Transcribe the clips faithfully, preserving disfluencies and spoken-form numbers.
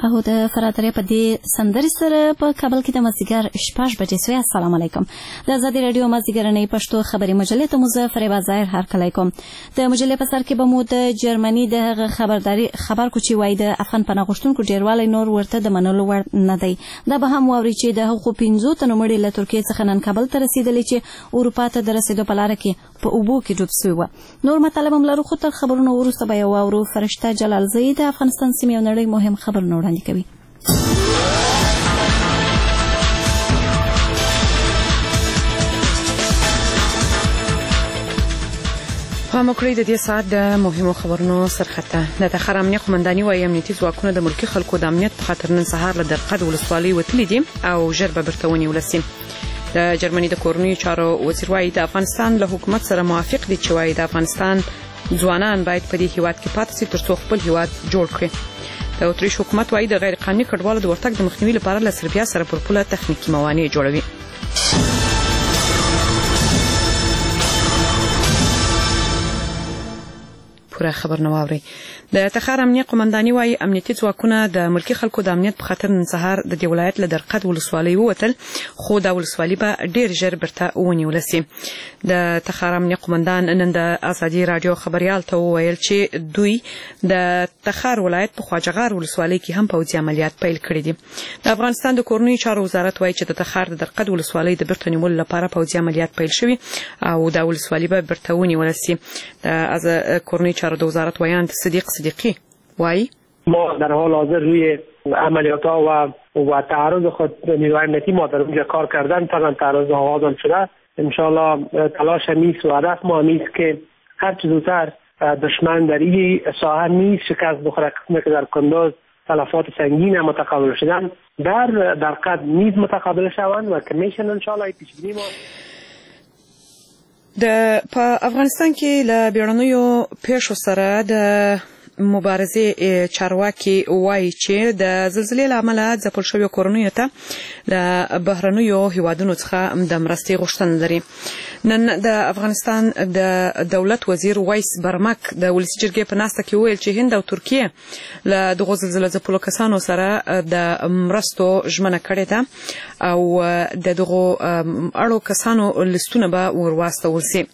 او د فراتریا په دې سندرې سره په کابل کې د مازدیګر شپږ بجې سوی. السلام علیکم. د آزادي رادیو مازدیګرنۍ پښتو خبري مجلې ته مو فریبا ظاهر هرکلی کوم. د مجلې په سر کې به مو د جرمني د خبرداري خبر کو چې وایي د افغان پناه غوښتونکو ډیروالی نور ورته د منلو وړ نه دی. دا به هم واوري چې د هغو پنځو تنو مړي له ترکیې څخه نن کابل ته رسېدلي چې اروپا ته د رسېدو په لاره کې په اوبو کې ډوب سوي وه. نور مطالب هم لرو، خو تر خبرونو وروسته به یې واورو. فرشته جلالزی د افغانستان سیمې او نړۍ مهم خبرونه وړاندې کوي. پام وکړئ د دې ساعت د مهمو خبرونو سرخطه. د تخار امنیه قومنداني وايي امنیتي ځواکونه د ملکي خلکو د امنیت په خاطر نن سهار له درقد ولسوالۍ وتلي دي او ژر به بیرته ونیول شي. د جرمني د کورنیو چارو وزیر وايي د افغانستان له حکومت سره موافق دي چې وايي د افغانستان ځوانان باید په دې هیواد کې پاتې شي ترڅو خپل هیواد جوړ کړي. د اتریش حکومت وايي د غیر قانوني کډوالو د ورتګ د مخنیوي لپاره له سربیا سره پر پوله تخنیکی موانع جوړوي. پوره خبر نه واوري. د تخار امنیه قومنداني وايي امنیتي ځواکونه د ملکي خلکو د امنیت په خاطر نن سهار د دې ولایت له درقد ولسوالۍ ووتل، خو د ولسوالۍ به ډیر ژر بیرته ونیول شي. د تخار امنیه قومندان نن د آزادي رادیو خبريال ته وویل چې دوی د تخار ولایت په خواجهغار ولسوالۍ کې هم پوځي عملیات پیل کړي دي. د افغانستان د کورنیو چارو وزارت وايي چې د تخار د درقد ولسوالۍ د بیرته نیولو لپاره پوځي عملیات پیل شوي او د ولسوالۍ به بیرته ونیول شي. د کورنیو چارو د وزارت ویان صدیق صدیقی وايي ما در حال حاضر روی عملیات ها و و تعرض خود نیروهای امنیتی ما در اونجا کار کردن تا تعرض آغاز شده. انشالله تلاش نیست و هدف ما نیست که هر چه زودتر دشمن در این ساحه نیست شکست بخوره، قسمی که در کندوز تلفات سنگین متقابل شدن در در قد نیز متقابل شوند و که میشن انشالله پیشبینی ما. د په افغانستان کې له بیړنیو پیښو سره د مبارزې چارواکي وايي چې د زلزلې له امله ځپل شویو کورنیو ته له بهرنیو هیوادونو څخه د مرستې غوښتنه لري. نن د افغانستان د دولت وزیر وایس برمک د ولسي جرګې په ناسته کې ویل چې هند او ترکیه له دغو زلزلې ځپلو کسانو سره د مرستو ژمنه کړې ده او د دغو اړو کسانو لیستونه به ورواستول شي.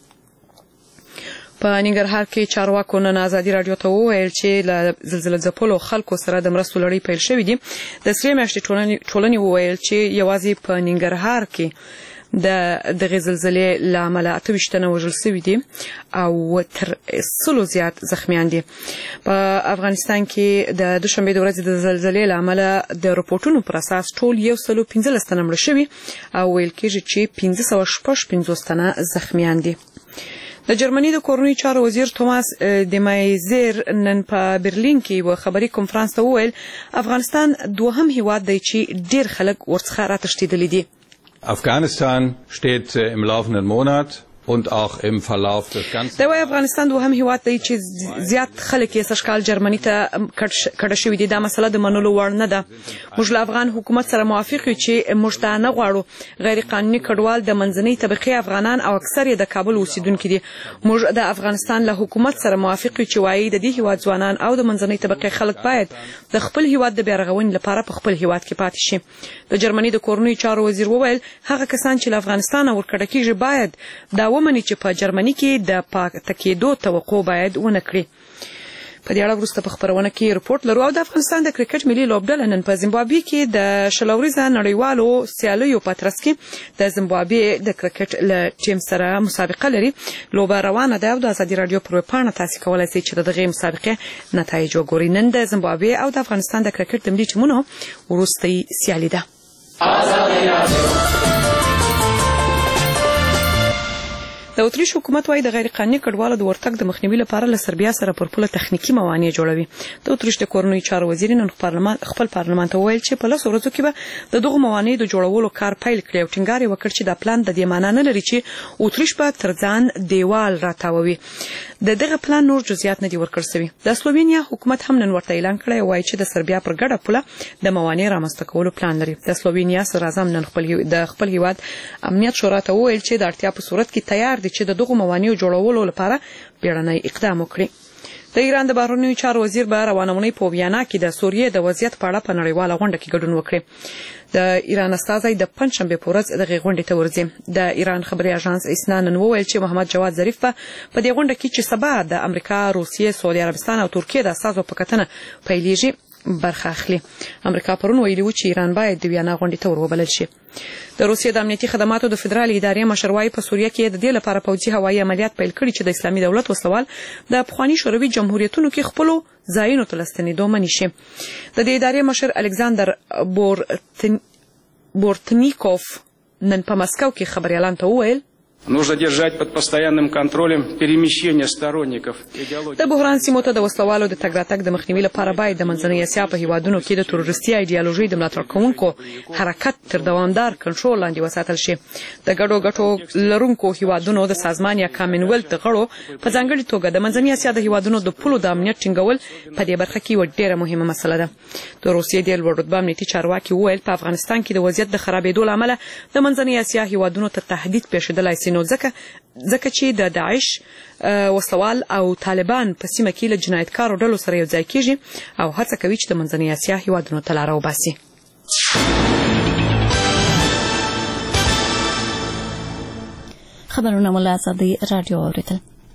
په ننګرهار کې چارواکو نن آزادي رادیو ته وویل چې له زلزلې ځپلو خلکو سره د مرستو لړۍ پیل شوې دي. د سرې میاشتې ټولنې وویل چې یوازې په ننګرهار کې د دغه زلزلې له امله اته ویشت تنه وژل شوي دي او تر سلو زیات زخمیان دي. په افغانستان کې د دوشنبې د ورځې د زلزلې له امله د رپورټونو پر اساس ټول یو سلو پنځلس تنه مړه شوي او ویل کېږي چې پنځه سوه شپږ پنځوس تنه زخمیان دي. د جرمني د کورنیو چارو وزیر توماس د مایزر نن په برلین کې یو خبري کنفرانس ته وویل افغانستان دوهم هیواد دی چې ډیر خلک ورڅخه راتښتېدلي دي. Afghanistan steht im laufenden Monat und auch im Verlauf des ganzen د وای افغانستان دوهم هیواد دی چې زیات خلک یې سشکال جرمني ته کډه شوي دي. دا مسله د منلو وړ نه ده. موږ له افغان حکومت سره موافق یو چې موږ ته نه غواړو غیر قانوني کډوال د منځنۍ طبقه افغانان او اکثر یې د کابل اوسیدونکو دي. موږ د افغانستان له حکومت سره موافق یو چې وایي د دې هیواد ځوانان او د منځنۍ طبقه خلک باید د خپل هیواد د بیارغونې لپاره په خپل هیواد کې پاتې شي. د جرمني د کورنیو چارو وزیر وویل هغه کسان چې له افغانستان ورکړه کیږي باید دا ومني چې په جرمني کې د پاتې کېدو توقع باید ونه کړي. په دې اړه وروسته په خبرونه کې رپورټ لرو. او د افغانستان د کرکټ ملي لوبډله نن په زیمبابوې کې د شلوريزه نړیوالو سیالیو په ترڅ کې د زیمبابوې د کرکټ له ټیم سره مسابقه لري. لوبه روانه ده او د آزادي رادیو پر ویبپاڼه تاسو کولای شئ چې دغه مسابقه نتایج وګورئ. نن د زیمبابوې او د افغانستان د کرکټ د ملي ټیمونو وروستۍ سیالي ده. د اتریش حکومت وايي د غیر قانوني کډوالو د ورتګ د مخنیوي لپاره له سربیا سره پر پوله تخنیکی موانع جوړوي. د اتریش د کورنیو چارو وزیر نن پارلمان خپل پارلمان ته ویل چې په لس ورځو کې به د دغه موانع د جوړولو کار پیل کړي او ټینګار وکړي چې دا پلان د دې معنی نه لري چې اتریش به تر ځان دیوال راتاوي. د دغه پلان نور جزئیات نه دي ورکړل شوي. د سلووینیا حکومت هم نن ورته اعلان کړی وایي چې د سربیا پر ګډه پوله د موانع رامنځته کولو پلان لري. د سلووینیا صدر اعظم نن خپل د خپل هیواد امنیت شورا ته ویل چې د اړتیا په صورت کې تیار دي چې د دغه موانع جوړولو لپاره بیړنی اقدام وکړي. د ایران د بهرنیو چارو وزیر به روانه اونۍ په ویانا کې د سوریې د وضعیت په اړه په نړیواله غونډه کې ګډون وکړي. د ایران استازی د پنځشنبه په ورځ دغه غونډې ته ورځي. د ایران خبري اژانس اسنا نن وویل چې محمد جواد ظریف په دې غونډه کې چې سبا د امریکا، روسیې، سعودي عربستان او ترکیه د استازو په کتنه پیلېږي برخه اخلي. امریکا پرون ویلي و چې ایران باید د ویانا غونډې ته وروبلل شي. د روسیې د امنیتي خدماتو د فدرال ادارې مشر وايي په سوریه کې د دې لپاره پوځي هوایي عملیات پیل کړي چې د اسلامي دولت وسلوال د پخواني شوروي جمهوریتونو کې خپل ځایونو ته لستنېدو منې شي. د دې ادارې مشر الکساندر بورتن بورتنیکوف نن په مسکو کې خبريالان ته وویل Нужно держать под постоянным контролем перемещение сторонников идеологии. د بحران سیمو ته د وسلوالو د تګ راتګ د مخنیوي لپاره باید د منځنۍ اسیا په هیوادونو کې د تروریستي ایډیالوژي د ملاتړ کوونکو حرکت تر دوامدار کنټرول لاندې وساتل شي. د ګډو ګټو لرونکو هیوادونو د سازمان یا کامنولت غړو په ځانګړي توګه د منځنۍ اسیا د هیوادونو د پولو د امنیت ټینګول په دې برخه کې یوه ډېره مهمه مسله ده. د روسیې د لوړ رتبه امنیتي چارواکي وویل په افغانستان کې د وضعیت د خرابېدو له امله د منځنۍ اسیا هیوادونو ته تهدید پېښېدلی سي، نو ځکه ځکه چې د داعش وسوال او طالبان په سیمه کې له جنایتکارو ډلو سره یو ځای کېږي او هڅه کوي چې د منځنۍ اسیا هیوادونو ته لاره وباسي. خبرونه مو له ازادي راډیو اورېدل.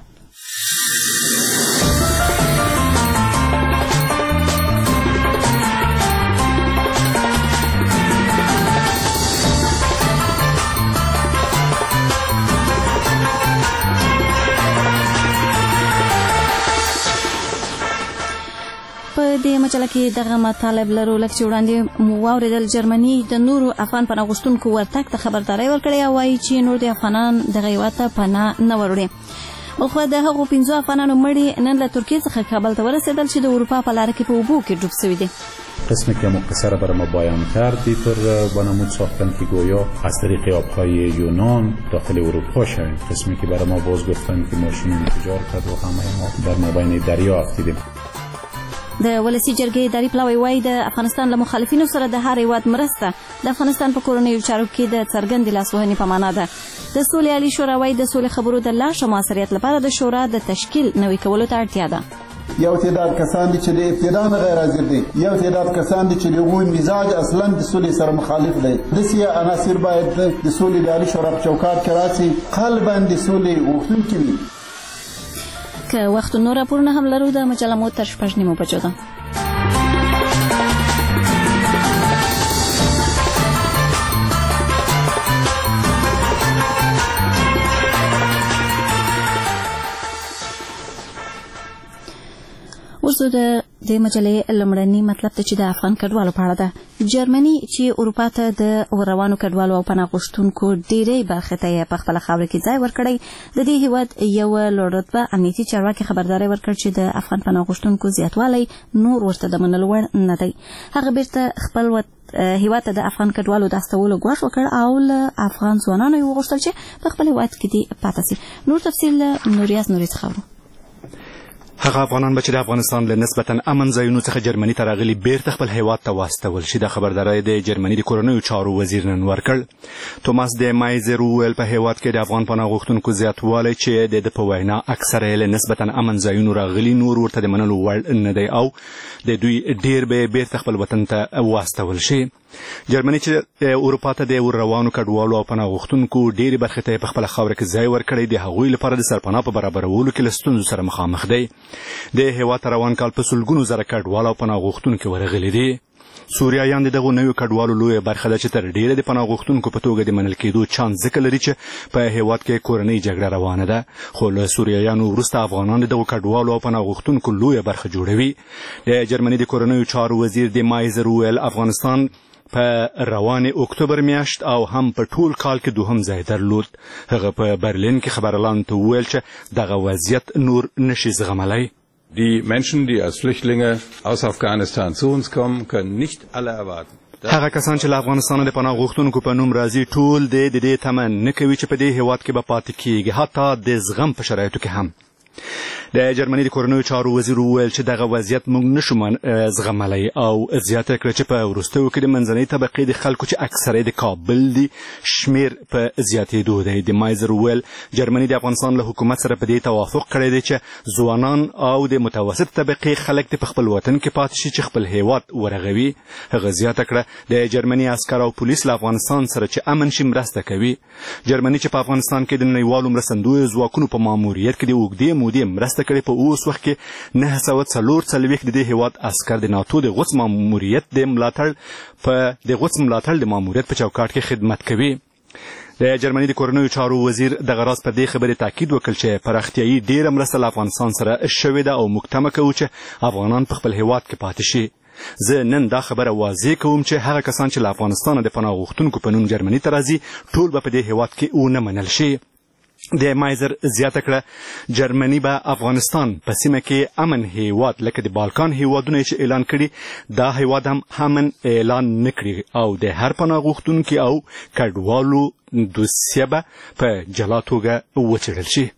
په دې مجله کې دغه مطالب لرو لکه چې وړاندې مو واورېدل. جرمني د نورو افغان پناه غوښتونکو ورتګ ته خبرداری ورکړې او وایي چې نور د افغانان دغه هېواد ته پناه نه وروړي. بلخوا د هغو پنځو افغانانو مړي نن له ترکیې څخه کابل ته ورسېدل چې د اروپا په لاره کې په اوبو کې ډوب شوي دي. قسمی که مختصر برای ما بیان کرد دیتر بانمود ساختن که گویا از طریق آبهای یونان داخل اروپا شویم. قسمی که برای ما باز گفتن که ماشین انفجار کرد و همه ما در مابین دریا افتیدیم. د ولسی جرګې اداري پلاوی وایي د افغانستان له مخالفینو سره د هر هیواد مرسته د افغانستان په کورنیو چارو کې د څرګندې لاسوهنې په معنا ده. د سولې عالي شورا وایي د سولې خبرو د لا ښه مؤثریت لپاره د شورا د تشکیل نوي کولو ته اړتیا ده. یو تعداد کسان دي چې د ابتدا نه غیر حاضر دي، یو تعداد کسان دي چې د هغوی مزاج اصلا د سولې سره مخالف دی. داسې عناصر باید د سولې د عالي شورا په چوکاټ کې راسي، قلبا د سولې غوښتونکي وي. که وخت نور راپورونه هم لرو د مجله مو تر شپږ نیمو بجو ده. اوس د دې مجلې لومړني مطلب ته چې د افغان کډوالو په اړه ده. جرمني چې اروپا ته د روانو کډوالو او پناه غوښتونکو ډېرې برخې ته یې په خپله خاوره کې ځای ورکړی، د دې هېواد یوه لوړ رتبه امنیتي چارواکي خبرداری ورکړ چې د افغان پناه غوښتونکو زیاتوالی نور ورته د منلو وړ نه دی. هغه بیرته خپل هېواد ته د افغان کډوالو د استولو ګواښ وکړ او له افغان ځوانانو یې وغوښتل چې په خپل هېواد کې دې پاتې سي. نور تفصیل له نوریاز نوري څخه اورو. هغه افغانان به چې د افغانستان له نسبتا امن ځایونو څخه جرمني ته راغلي بیرته خپل هیواد ته واستول شي. دا خبرداری د جرمني د کورنیو چارو وزیر نن ورکړ. توماس د مایزر وویل په هیواد کې د افغان پناه غوښتونکو زیاتوالی چې د ده په وینا اکثره یې له نسبتا امن ځایونو راغلي نور ورته د منلو وړ نه دی او د دوی ډېر به بیرته خپل وطن ته واستول شي. جرمني چې اروپا ته د روانو کډوالو او پناه غوښتونکو ډېرې برخې ته په خپله خاوره کې ځای ورکړی، د هغوی لپاره د سرپناه په برابرولو کې له ستونزو سره مخامخ دی. د هېواد ته روان کال په سلګونو زره کډوال او پناه غوښتونکي ورغلي دي. سوریایان د دغو نویو کډوالو لویه برخه ده چې تر ډېره د پناه غوښتونکو په توګه د منل کېدو چانس ځکه لري چې په هېواد کې کورنۍ جګړه روانه ده. خو له سوریایانو وروسته افغانان د دغو کډوالو او پناه غوښتونکو لویه برخه جوړوي. د جرمني د کورنیو چارو وزیر د مایزر وویل افغانستان په روان اکتوبر میاشت او هم په ټول کال کې دوهم ځای درلود. هغه په برلین کې خبريالانو ته وویل چې دغه وضعیت نور نشي زغملی. Die Menschen, die als Flüchtlinge aus Afghanistan zu uns kommen, können nicht alle erwarten. هغه کسان چې له افغانستان د پناه غوښتونکو په نوم راځي ټول د دې تمه نه کوي چې په دې هېواد کې به پاتې کېږي، حتی د زغم په شرایطو کې هم. د جرمني د کورنیو چارو وزیر وویل چې دغه وضعیت موږ نشو زغملی او زیاته کړه چې په وروستیو کې د منځنۍ طبقې د خلکو چې اکثره د کابل دي شمیر په زیاتېدو دی. د مایزر وویل جرمني د افغانستان له حکومت سره په دې توافق کړی دی چې ځوانان او د متوسط طبقې خلک د په خپل وطن کې پاتې شي چې خپل هیواد ورغوي. هغه زیاته کړه د جرمني عسکر او پولیس له افغانستان سره چې امن شي مرسته کوي. جرمني چې په افغانستان کې د نړیوالو مرستندویو ځواکونو په ماموریت کې د اوږدې مودې مرسته کړې، په اوس وخت کې نهه سوه څلور څلوېښت د دې هېواد عسکر د ناتو د غوڅ ماموریت د ملاتړ په د غوڅ ملاتړ د ماموریت په چوکاټ کې خدمت کوي. د جرمني د کورنیو چارو وزیر دغه راز په دې خبرې تاکید وکړ چې پراختیایي ډېره مرسته له افغانستان سره شوې ده او موږ تمه کوو چې افغانان په خپل هېواد کې پاتې شي. زه نن دا خبره واضح کوم چې هغه کسان چې له افغانستانه د پناه غوښتونکو په نوم جرمني ته راځي ټول به په دې هېواد کې ونه منل شي. د مایزر زیاته کړه جرمني به افغانستان په سیمه کې امن هیواد لکه د بالکان هیوادونه چې اعلان کړي دا هیواد هم امن اعلان نه کړي او د هر پناه غوښتونکي او کډوالو دوسیه به په جلا توګه وڅېړل شي.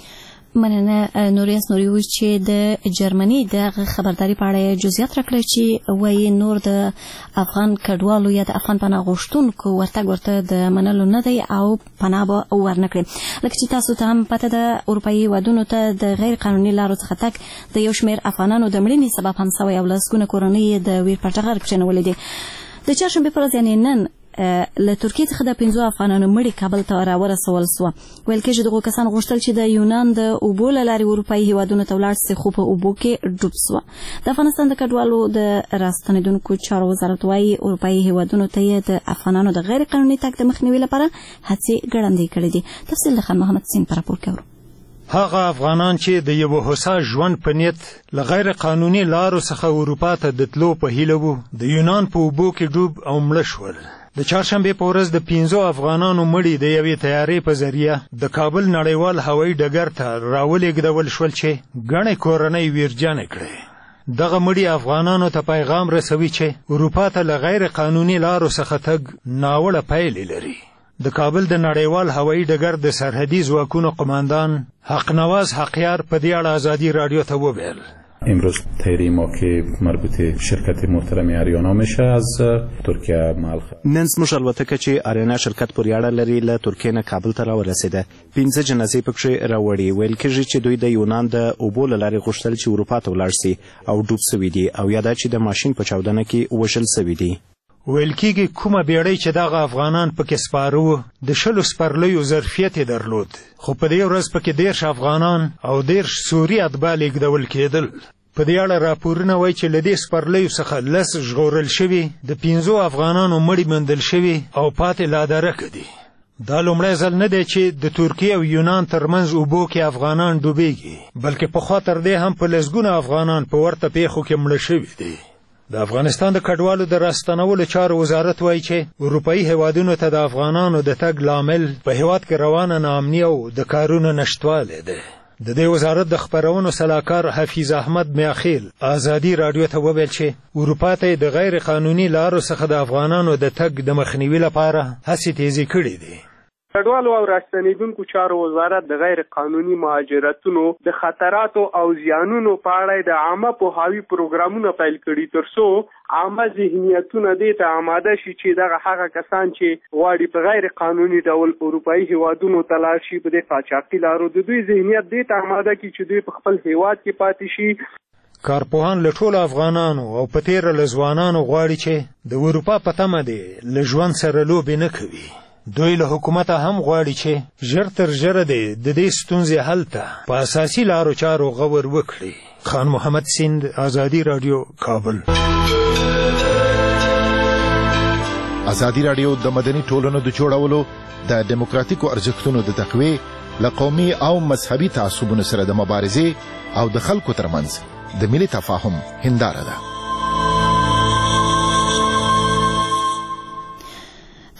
مننه نوریاس نوري وی چې د جرمني د خبرداري په اړه جزئیات راکړي چې وایي نور د افغان کډوالو یا د افغان پناه غوښتونکو ورتګ ورته د منلو نه دی او پناه به ورنکړي. لکه چې تاسو ته هم پته ده اروپایي هیوادونو ته د غیر قانوني لارو څخه تګ د یو شمېر افغانانو د مړینې سبب هم سوی او لسګونه کورنۍ د ویر په ټغر کښېنولې دي. د چهارشنبې په ورځ یعنې نن له ترکیې څخه د پنځو افغانانو مړي کابل ته راورسول سوه. ویل کېږي دغو کسان غوښتل چې د یونان د اوبو له لارې اروپایي هیوادونو ته ولاړ سي خو په اوبو کې ډوب سوه. د افغانستان د کډوالو د راستنېدونکو چارو وزارت وایي اروپایي هیوادونو ته یې د افغانانو د غیر قانوني تګ د مخنیوي لپاره هڅې ګړندۍ کړې دي. تفصیل د خان محمد سین په راپور کې اورو. هغه افغانان چې د یو هوسا ژوند په نیت له غیر قانوني لارو څخه اروپا ته د تلو په هیله وو د یونان په اوبو کې ډوب او مړه شول. د چهارشنبې په ورځ د پنځو افغانانو مړي د یوې طیارې په ذریعه د کابل نړیوال هوایي ډګر ته راولېږدول شول چې ګڼې کورنۍ ویرجنې کړې. دغه مړي افغانانو ته پیغام رسوي چې اروپا ته له غیر قانوني لارو څخه تګ ناوړه پایلې لري. د کابل د نړیوال هوایي ډګر د سرحدي ځواکونو قماندان حقنواز حقیار په دې اړه ازادي رادیو ته وویل امروز تایری ما که مربوط شرکت محترم آریانا میشه از ترکیه مالخ نن زموږ الوتکه چې آریانا شرکت پورې اړه لري له ترکیې نه کابل ته راورسېده. پنځه جنازې پکښې راوړي. ویل کېږي چې دوی د یونان د اوبو له لارې غوښتل چې اروپا ته ولاړ سي او ډوب سوي دي او یا دا چې د ماشین په چاودنه کې وژل سوي دي. ویل کېږي کومه بیړۍ چې دغه افغانان پکې سپاره وو د شلو سپرلیو ظرفیت یې درلود خو په دې ورځ پکې دېرش افغانان او دېرش سوري اتباع لېږدول کېدل. په دې اړه راپورونه وایي چې له دې سپرلیو څخه لس ژغورل شوي د پنځو افغانانو مړي موندل شوي او پاتې لادرکه دي. دا لومړی ځل نه دی چې د ترکیې او یونان ترمنځ اوبو کې افغانان ډوبېږي بلکې پخوا تر دې هم په لسګونه افغانان په ورته پیښو کې مړه شوي دي. د افغانستان د کډوالو د راستنولو چارو وزارت وایي چې اروپایي هیوادونو ته د افغانانو د تګ لامل په هیواد کې روانه ناامني او د کارونو نشتوالی دی. د دې وزارت د خپرونو سلاکار حفیظ احمد میاخیل ازادي رادیو ته وویل چې اروپا ته د غیر قانوني لارو څخه د افغانانو د تګ د مخنیوي لپاره هڅې تیزې کړې دي. کډوالو او راستنېدونکو چارو وزارت د غیر قانوني مهاجرتونو د خطراتو او زیانونو په اړه د عامه پوهاوي پروګرامونه پیل کړي ترڅو عامه ذهنیتونه دې ته آماده شي چې دغه هغه کسان چې غواړي په غیر قانوني ډول اروپایي هیوادونو ته لاړ شي په دې قاچاقي لارو د دوی ذهنیت دې ته آماده کړي چې دوی په خپل هیواد کې پاتې شي. کارپوهان له ټولو افغانانو او په تېره له ځوانانو غواړي چې د اروپا په تمه دې له ژوند سره لوبې نه کوي. دوی له حکومته هم غواړي چې ژر تر ژره دی د دې ستونزې حل ته په اساسي لارو چارو غور وکړي. خان محمد سیند ازادي رادیو کابل. ازادي رادیو د مدني ټولنو د جوړولو د دیموکراتیکو ارزښتونو د تقویې له قومي او مذهبي تعصبونو سره د مبارزې او د خلکو ترمنځ د ملي تفاهم هنداره ده.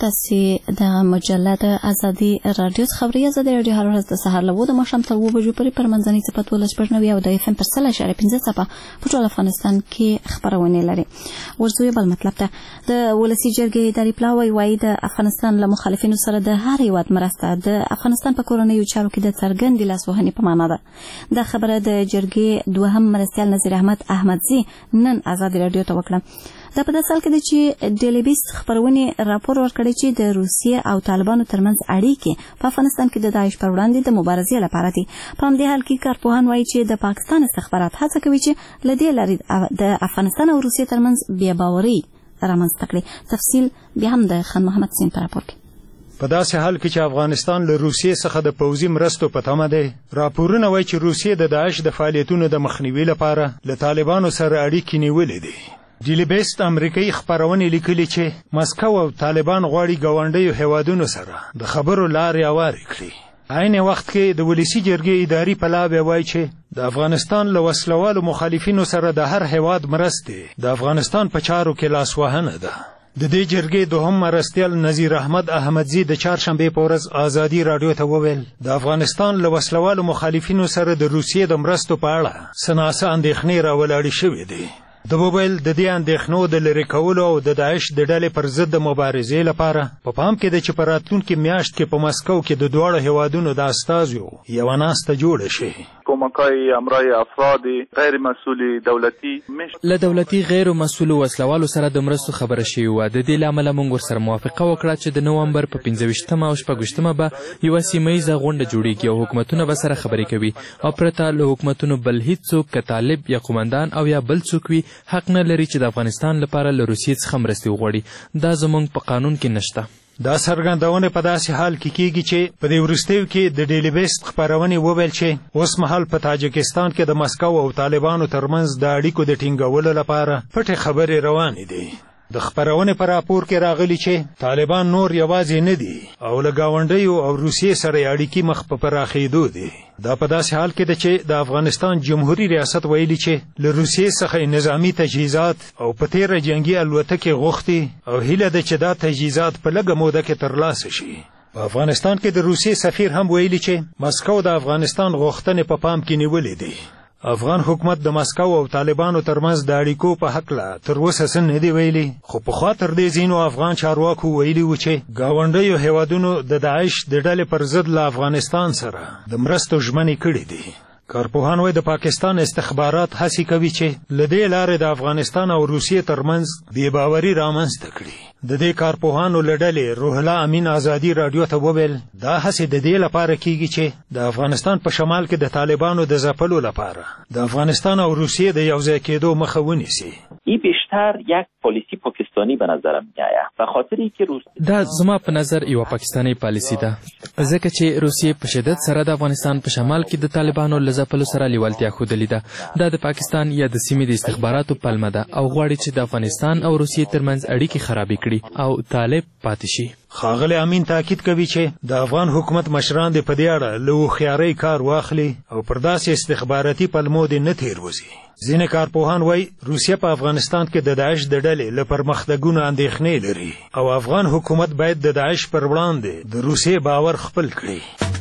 تاسې د مجله د ازادي رادیو خبري ازادي رادیو هر ورځ د سهار له اوه ماښام تر اوه بجو پورې پر منځنۍ څپه دولس شپږ نوي او د اف ام پر سل اشاریه پنځه څپه په ټول افغانستان کې خپرونې لري. ورځو بل مطلب ته د ولسي جرګې اداري پلاوی وایي د افغانستان له مخالفینو سره د هر هیواد مرسته د افغانستان په کورنیو چارو کې د څرګندې لاسوهنې په معنا ده. دا خبره د جرګې دوهم مرستیال نظیر احمد احمدزي نن ازادي رادیو ته وکړه. دا په داسې حال کې ده چې ډیلی بیست خپرونې راپور ورکړی چې د روسیې او طالبانو ترمنځ اړیکې په افغانستان کې د داعش پر وړاندې د مبارزې لپاره دي. په همدې حال کې کارپوهان وایي چې د پاکستان استخبارات هڅه کوي چې له دې لارې د افغانستان او روسیې ترمنځ بې باوري رامنځته کړي. تفصیل بیا هم د خان محمد سین په راپور کې. په داسې حال کې چې افغانستان له روسیې څخه د پوځي مرستو په تمه دی، راپورونه وایي چې روسیې د داعش د فعالیتونو د مخنیوي لپاره له طالبانو سره اړیکې نیولې دي. ډیلی بیست امریکایي خپرونې لیکلي چې مسکو او طالبان غواړي ګاونډیو هیوادونو سره د خبرو لارې هوارې کړي. عین وخت کې د ولسي جرګې اداري پلاوی وایي چې د افغانستان له وسلوالو مخالفینو سره د هر هیواد مرستې د افغانستان په چارو کې لاسوهنه ده. د دې جرګې دوهم مرستیال نظیر احمد احمدزي د چهارشنبې په ورځ ازادي رادیو ته وویل د افغانستان له وسلوالو مخالفینو سره د روسیې د مرستو په اړه څه ناڅه اندېښنې راولاړې شوې دي. د موبایل د دې اندېښنو د لرې کولو او د داعش د ډلې پر ضد د مبارزې لپاره په پام کې ده چې په راتلونکي میاشت کې په مسکو کې د دواړو هیوادونو د استازیو یوه ناسته جوړه شي. کمک‌های امرای افراد غیر مسئول دولتي له دولتي غیر مسئول وسلوالو سره د مرستو خبره شوې وه. د دې له امله موږ ورسره موافقه وکړه چې د نومبر په پنځه ویشتمه او شپږ ویشتمه به یوه سیمه ییزه غونډه جوړیږي او حکومتونه به سره خبرې کوي او پرته له حکومتونو بل هیڅوک که طالب یا قومندان او یا بل څوک وي حق نه لري چې د افغانستان لپاره له روسیې څخه مرستې وغواړي. دا زموږ په قانون کې نشته. دا څرګندونه په داسې حال کې کیږي چې په دې وروستیو کې د ډیلی بیست خپرونې وویل چې اوس مهال په تاجکستان کې د مسکو او طالبانو ترمنځ د اړیکو د ټینګولو لپاره پټې خبرې روانې دي. د خپرونې په راپور کې راغلي چې طالبان نور یوازې نه دي او له ګاونډیو او روسیې سره اړیکې مخ په پراخېدو دي. دا په داسې حال کې ده چې د افغانستان جمهوریت ریاست ویلي چې له روسیې څخه نظامي تجهیزات او په تیره جنګي الوتکې غوښتي او هیله ده چې دا تجهیزات په لږه موده کې ترلاسه شي. په افغانستان کې د روسیې سفیر هم ویلي چې مسکو د افغانستان غوښتنې په پام کې نیولې دي. افغان حکومت د مسکو او طالبانو ترمنځ د اړیکو په هکله تر اوسه څه نه دي ویلي، خو پخوا تر دې ځینو افغان چارواکو ویلي وو چې ګاونډیو هیوادونو د داعش د ډلې پر ضد له افغانستان سره د مرستو ژمنې کړې دي. کارپوهان وایي د پاکستان استخبارات هڅې کوي چې له دې لارې د افغانستان او روسیې ترمنځ بې باوري رامنځته کړي. د دې کارپوهانو له ډلې روح الله امین ازادي رادیو ته وویل دا هڅې د دې لپاره کیږي چې د افغانستان په شمال کې د طالبانو د ځپلو لپاره د افغانستان او روسیې د یوځای کېدو مخه ونیسي. این بیشتر یک پالیسی پاکستانی به نظرم میآید به خاطر اینکه روسیه دا زما په نظر یو پاکستانی پالیسی ده، ځکه چې روسیې په شدت سره د افغانستان په شمال کې د طالبانو له ځپلو سره لیوالتیا ښودلې ده. دا د پاکستان یا د سیمې د استخباراتو پلمه ده او غواړي چې د افغانستان او روسیې ترمنځ اړیکې خرابې کړي او طالب پاتې شي. ښاغلی امین تاکید کوي چې د افغان حکومت مشران دې په دې اړه له هوښیارۍ کار واخلي او پر داسې استخباراتي پلمو دې نه تېروځي. ځینې کارپوهان وایي روسیه په افغانستان کې د داعش د ډلې له پرمختګونو اندېښنې لري او افغان حکومت باید د داعش پر وړاندې د روسیې باور خپل کړي.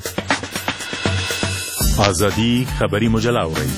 ازادي خبري مجله اورئ.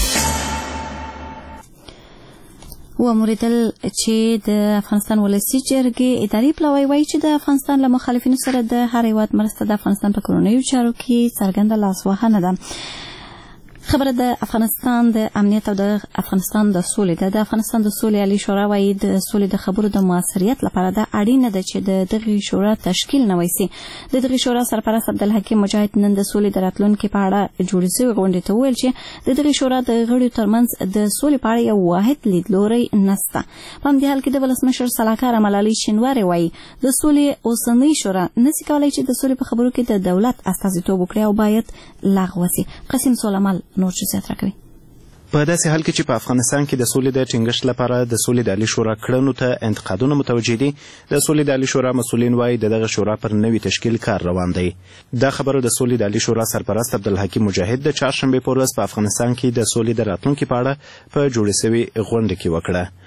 وموریدل چې د افغانستان ولسي جرګې اداري پلاوی وایي چې د افغانستان له مخالفینو سره د هر هیواد مرسته د افغانستان په کورنیو چارو کې څرګنده لاسوهنه ده. خبره د افغانستان د امنیت او د افغانستان د سولې ده. د افغانستان د سولې عالی شورا وایي د سولې د خبرو د موثریت لپاره دا اړینه ده چې د دغې شورا تشکیل نوی سي. د دغې شورا سرپرست عبدالحکیم مجاهد نن د سولې د راتلونکي په اړه جوړې شوې غونډې ته وویل چې د دغې شورا د غړیو ترمنځ د سولې په اړه یو واحد لیدلوری نشته. په همدې حال کې د ولسمشر سلاکار ملالۍ شینوارې وایي د سولې اوسنۍ شورا نسي کولی چې د سولې په خبرو کې د دولت استازیتوب وکړي او باید لغوه سي. قسیم سلیمال نور څه زیات راکوي. په داسې حال کې چې په افغانستان کې د سولې د ټینګښت لپاره د سولې د عالي شورا کړنو ته انتقادونه متوجه دي، د سولې د عالي شورا مسؤلین وایي د دغه شورا پر نوي تشکیل کار روان دی. دا خبره د سولې د عالي شورا سرپرست عبدالحکیم مجاهد د چهارشنبې په ورځ په افغانستان کې د سولې د راتلونکي په اړه په جوړې شوې غونډه کې وکړه.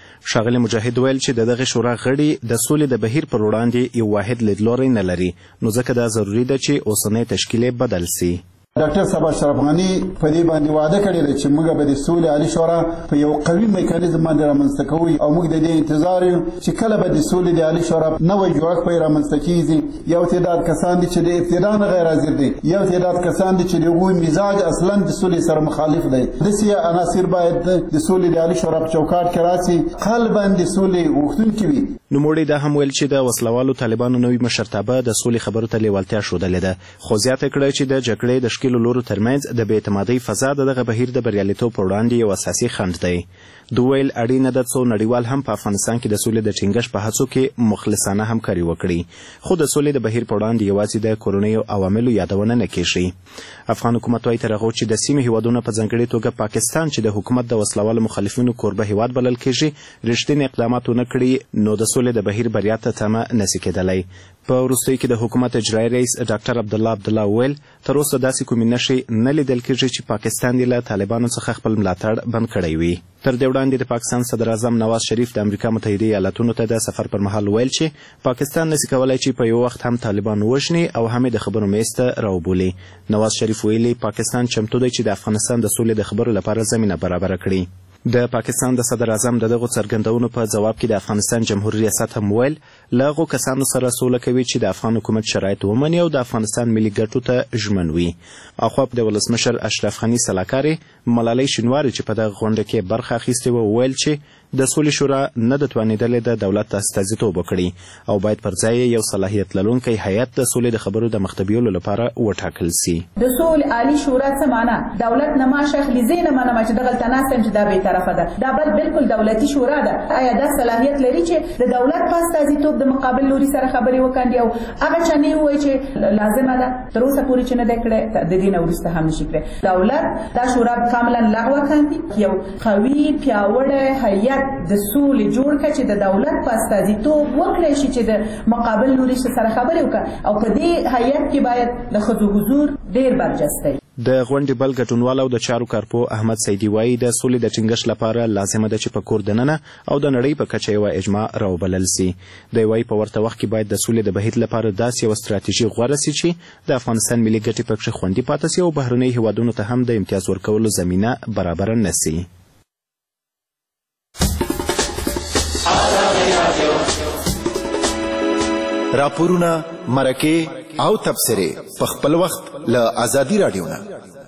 ښاغلي مجاهد ویل چې د دغه شورا غړي د سولې د بهیر پر وړاندې یو واحد لیدلوری نه لري، نو ځکه دا ضروري ده چې اوسنی تشکیل بدل سي. ډاکټر صاحب اشرف غني په دې باندې وعده کړې ده چې موږ به د سولې عالي شورا په یو قوي میکانیزم باندې رامنځته کوو او موږ د دې انتظار یو چې کله به د سولې د عالي شورا نوی جوړښت پرې رامنځته کېږي. یو تعداد کسان دي چې د ابتدا نه غیر حاضر دي، یو تعداد کسان دي چې د هغوی مزاج اصلا د سولې سره مخالف دی. داسې عناصر باید د سولې د عالي شورا په چوکاټ کې راسي، قلبا د سولې غوښتونکي وي. نوموړي دا هم ویل چې د وسلوالو طالبانو نوي مشرتابه د سولې خبرو ته لیوالتیا ښودلې ده، خو زیاته کړه چې د جګړې د ښکېلو لورو ترمنځ د بې اعتمادۍ فضا د دغه بهیر د بریالیتوب پر وړاندې یو اساسي خنډ دی. دوی ویل اړینه ده څو نړیوال هم په افغانستان کې د سولې د ټینګښت په هڅو کې مخلصانه همکاري وکړي، خو د سولې د بهیر په وړاندې یوازې د کورنیو عواملو یادونه نه کیږي. افغان حکومت وایي تر هغو چې د سیمې هیوادونه په ځانګړې توګه پاکستان چې د حکومت د وسلوالو مخالفینو کوربه هیواد بلل کیږي رښتینې اقدامات ونه کړي، نو د سولې د بهیر بریا ته تمه نشي کېدلی. په وروستیو کې د حکومت اجرایي رئیس ډاکټر عبدالله عبدالله ویل تر اوسه داسې کومې نښې نه لیدل کېږي چې پاکستان یې له طالبانو څخه خپل ملاتړ بند کړی وي. تر دې وړاندې د پاکستان صدر اعظم نواز شریف د امریکا متحده ایالاتونو ته د سفر پر مهال ویل چې پاکستان نشي کولای چې په یو وخت هم طالبان ووژني او هم د خبرو میز ته راوبولي. نواز شریف ویلي پاکستان چمتو دی چې د افغانستان د سولې د خبرو لپاره زمینه برابره کړي. د پاکستان د صدر اعظم د دغو څرګندونو په جواب کې د افغانستان جمهوریت ریاست هم ویل له هغو کسانو سره سوله کوي چې د افغان حکومت شرایط ومني او د افغانستان ملي ګټو ته ژمن وي. اخوا د ولسمشر اشرف غني سلاکارې ملالۍ شینواري چې په دغه غونډه کې برخه اخیستې وه وویل چې د سولې شورا نه د توانېدلې د دولت استازیتوب وکړي او باید پر ځای یو صلاحیت لرونکی هیئت د سولې د خبرو د مخته بیولو لپاره وټاکل سي. د سولې عالي شورا څه معنا؟ دولت نه ما شخصي زینه منم چې دغلته ناست یم چې دا بې طرفه ده، دا بل بالکل دولتي شورا ده. آیا دا صلاحیت لري چې د دولت په استازیتوب د مقابل لوري سره خبرې وکړي او هغه چا نه وایي چې لازمه ده تر اوسه پورې چې نه دی کړی د دې نه وروسته هم نشي کړی. دولت دا شورا کاملا لغوه کاندي، یو قوي پیاوړی هیئت د سولې جوړ کړي چې د دولت په استازیتوب وکړي شي چې د مقابل لوري سره خبرې وکړي او په دې هیئت کې باید د ښځو حضور ډېر برجسته وي. د غونډې بل ګډونوال او د چارو کارپو احمد سیدي وایي د سولې د ټینګښت لپاره لازمه ده چې په کور دننه او د نړۍ په کچه یوه اجماع راوبلل سي. دی وایي په ورته وخت کې باید د سولې د بهیر لپاره داسې یوه ستراتیژي غوره سي چې د افغانستان ملي ګټې پکښې خوندي پاتې سي او بهرنیو هیوادونو ته هم د امتیاز ورکولو زمینه برابره نه سي. راپورونه، مرکې او تبصرې په خپل وخت له ازادي راډیو نه.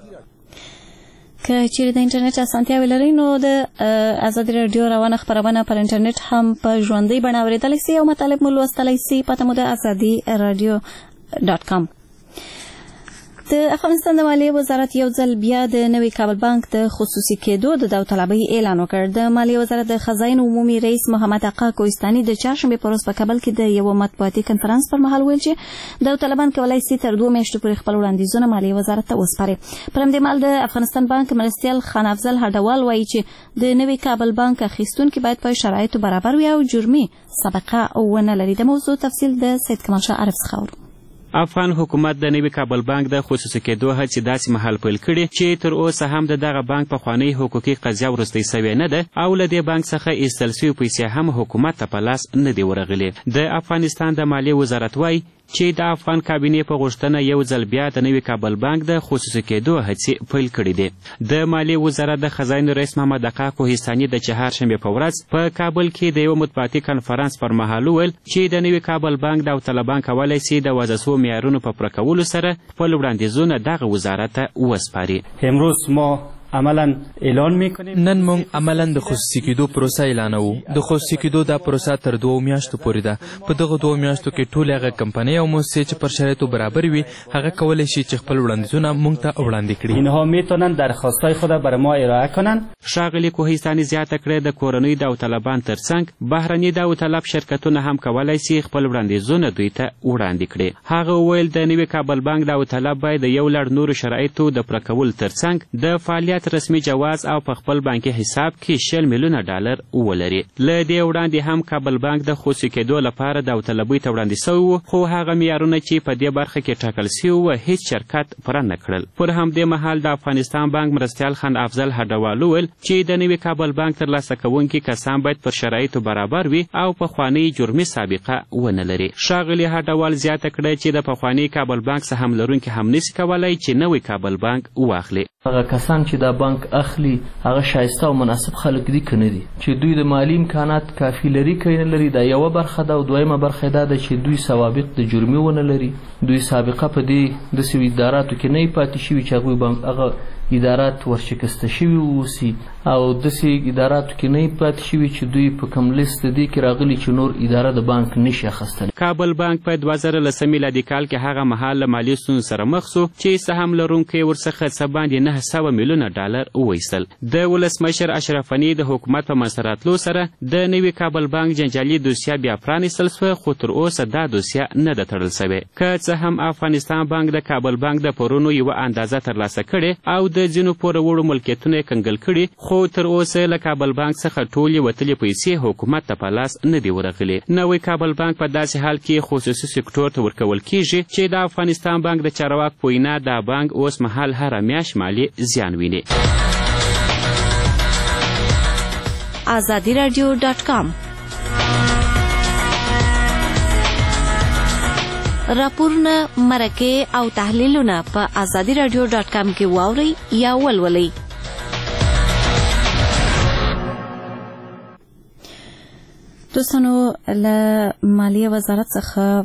که چیرې د انټرنیټ اسانتیاوې لرئ نو د ازادي راډیو روانه خپرونه پر انټرنیټ هم په ژوندۍ بڼه اورېدلی سئ او مطالب مو لوستلی سئ. پته مو د ازادي راډیو ډاټ کام. د افغانستان د مالیې وزارت یو ځل بیا د نوي کابل بانک د خصوصي کېدو د داوطلبۍ اعلان وکړ. د مالیې وزارت د خزاین عمومي رئیس محمد آقا کوهستاني د چهارشنبې په ورځ په کابل کې د یو مطبوعاتي کنفرانس پر مهال ویل چې داوطلبان کولی سي تر دوه میاشتو پورې خپل وړاندیزونه مالیې وزارت ته وسپاري. پر همدې مهال د افغانستان بانک مرستیال خان افضل هډوال وایي چې د نوي کابل بانک اخیستونکي باید په شرایطو برابر وي او جرمي سابقه ونه لري. د موضوع تفصیل د سید کمال شاه عارف څخه اورو. افغان حکومت د نوي کابل بانک د خصوصي کېدو هڅې داسې مهال پیل کړي چې تر اوسه هم د دغه بانک پخوانۍ حقوقي قضیه وروستۍ سوې نه ده او له دې بانک څخه ایستل سوي پیسې هم حکومت ته په لاس نه دي ورغلې. د افغانستان د مالیې وزارت وایي چې د افغان کابینې په غوښتنه یو ځل بیا د نوي کابل بانک د خصوصي کېدو هڅې پیل کړي دي. د مالیې وزارت د خزاینو رئیس محمد آقا کوهستاني د چهارشنبې په ورځ په کابل کې د یو مطبوعاتي کنفرانس پر مهال وویل چې د نوي کابل بانک داوطلبان کولی سي د وضع شوو معیارونو په پوره کولو سره خپل وړاندیزونه دغه وزارت ته وسپاري. امروز ما عملا اعلان میکنیم نن موږ عملا د خصوصي کېدو پروسه اعلانوو. د خصوصي کېدو دا پروسه تر دوو میاشتو پورې ده. په دغه دوو میاشتو کې ټولې هغه کمپنۍ او مؤسسې چې پر شرایطو برابر وي هغه کولی شي چې خپل وړاندیزونه موږ ته وړاندې کړي. اینها میتونن درخواستهای خود برای ما ارائه کنن. ښاغلي کوهستاني زیاته کړې د کورنۍ داوطلبان ترڅنګ بهرني داوطلب شرکتونه هم کولی سي خپل وړاندیزونه دوی ته وړاندې کړي. هغه وویل د نوي کابل بانک داوطلب باید د یو لړ نورو شرایطو د پوره کولو ترڅنګ د فعالیت باید رسمي جواز او په خپل بانکي حساب کې شل میلیونه ډالر ولري. له دې وړاندې هم کابل بانک د خصوصي کېدو لپاره داوطلبۍ ته وړاندې سوی و، خو هغه معیارونه چې په دې برخه کې ټاکل سوي وو هیڅ شرکت پوره نه کړل. پر همدې مهال د افغانستان بانک مرستیال خان افضل هډوال وویل چې د نوي کابل بانک ترلاسه کوونکي کسان باید پر شرایطو برابر وي او پخوانۍ جرمي سابقه ونه لري. ښاغلي هډوال زیاته کړه چې د پخواني کابل بانک سهم لرونکي هم نسي کولی چې نوی کابل بانک واخلي. هغه کسان چې دا بانک اخلي هغه شایسته او مناسب خلک دي که نه دي، چې دوی د مالي امکانات کافي لري که نه لري، دا یوه برخه ده. او دویمه برخه دا ده چې دوی سوابق د جرمي ونه لري، دوی سابقه په دې داسې اداراتو کې نه پاتې شوي چې هغوی بانک هغه ادارات ورشکسته شوي اوسي، او داسې اداراتو کې نه پاتې شوي چې دوی په کوم لیست دې کې راغلي چې نور اداره د بانک نشي اخیستلی. کابل بانک په دوه زره لسم میلادي کال کې هغه مهال له مالي ستونزو سره مخ سو چې سهم لرونکي ورڅخه څه باندې نه سوه میلیونه ډالر وویستل. د ولسمشر اشرف غني د حکومت په منځته راتلو سره د نوي کابل بانک جنجالي دوسیه بیا پرانیستل سوه، خو تر اوسه دا دوسیه نه ده تړل سوې. که څه هم افغانستان بانک د کابل بانک د پورونو یوه اندازه ترلاسه کړې او د ځینو پوره وړو ملکیتونه یې کنګل کړي، خو تر اوسه له کابل بانک څخه ټولې وتلې پیسې حکومت ته په لاس نه دي ورغلې. نوی کابل بانک په داسې حال کې خصوصي سکتور ته ورکول کیږي چې د افغانستان بانک د چارواک په وینا دا بانک اوس مهال هره میاشت مالي زیان ویني. آزادی رادیو ډاټ کام راپورونه، مرکې او تحلیلونه په آزادی رادیو ډاټ کام کې واورئ یا ولولئ. دوستانو، له مالیه وزارت څخه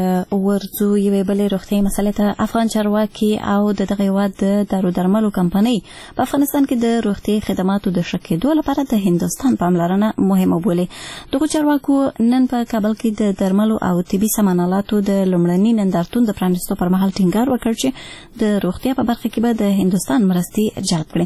ورځو یوې بلې روغتیایي مسلې ته. افغان چارواکي او د دغه هېواد د دارو درملو کمپنۍ په افغانستان کې د روغتیایي خدماتو د ښه کېدو لپاره د هندوستان پاملرنه مهمه بولي. دغو چارواکو نن په کابل کې د درملو او طبي سامان آلاتو د لومړني نندارتون د پرانیستو پر مهال ټینګار وکړ چې د روغتیا په برخه کې به د هندوستان مرستې جلب کړي.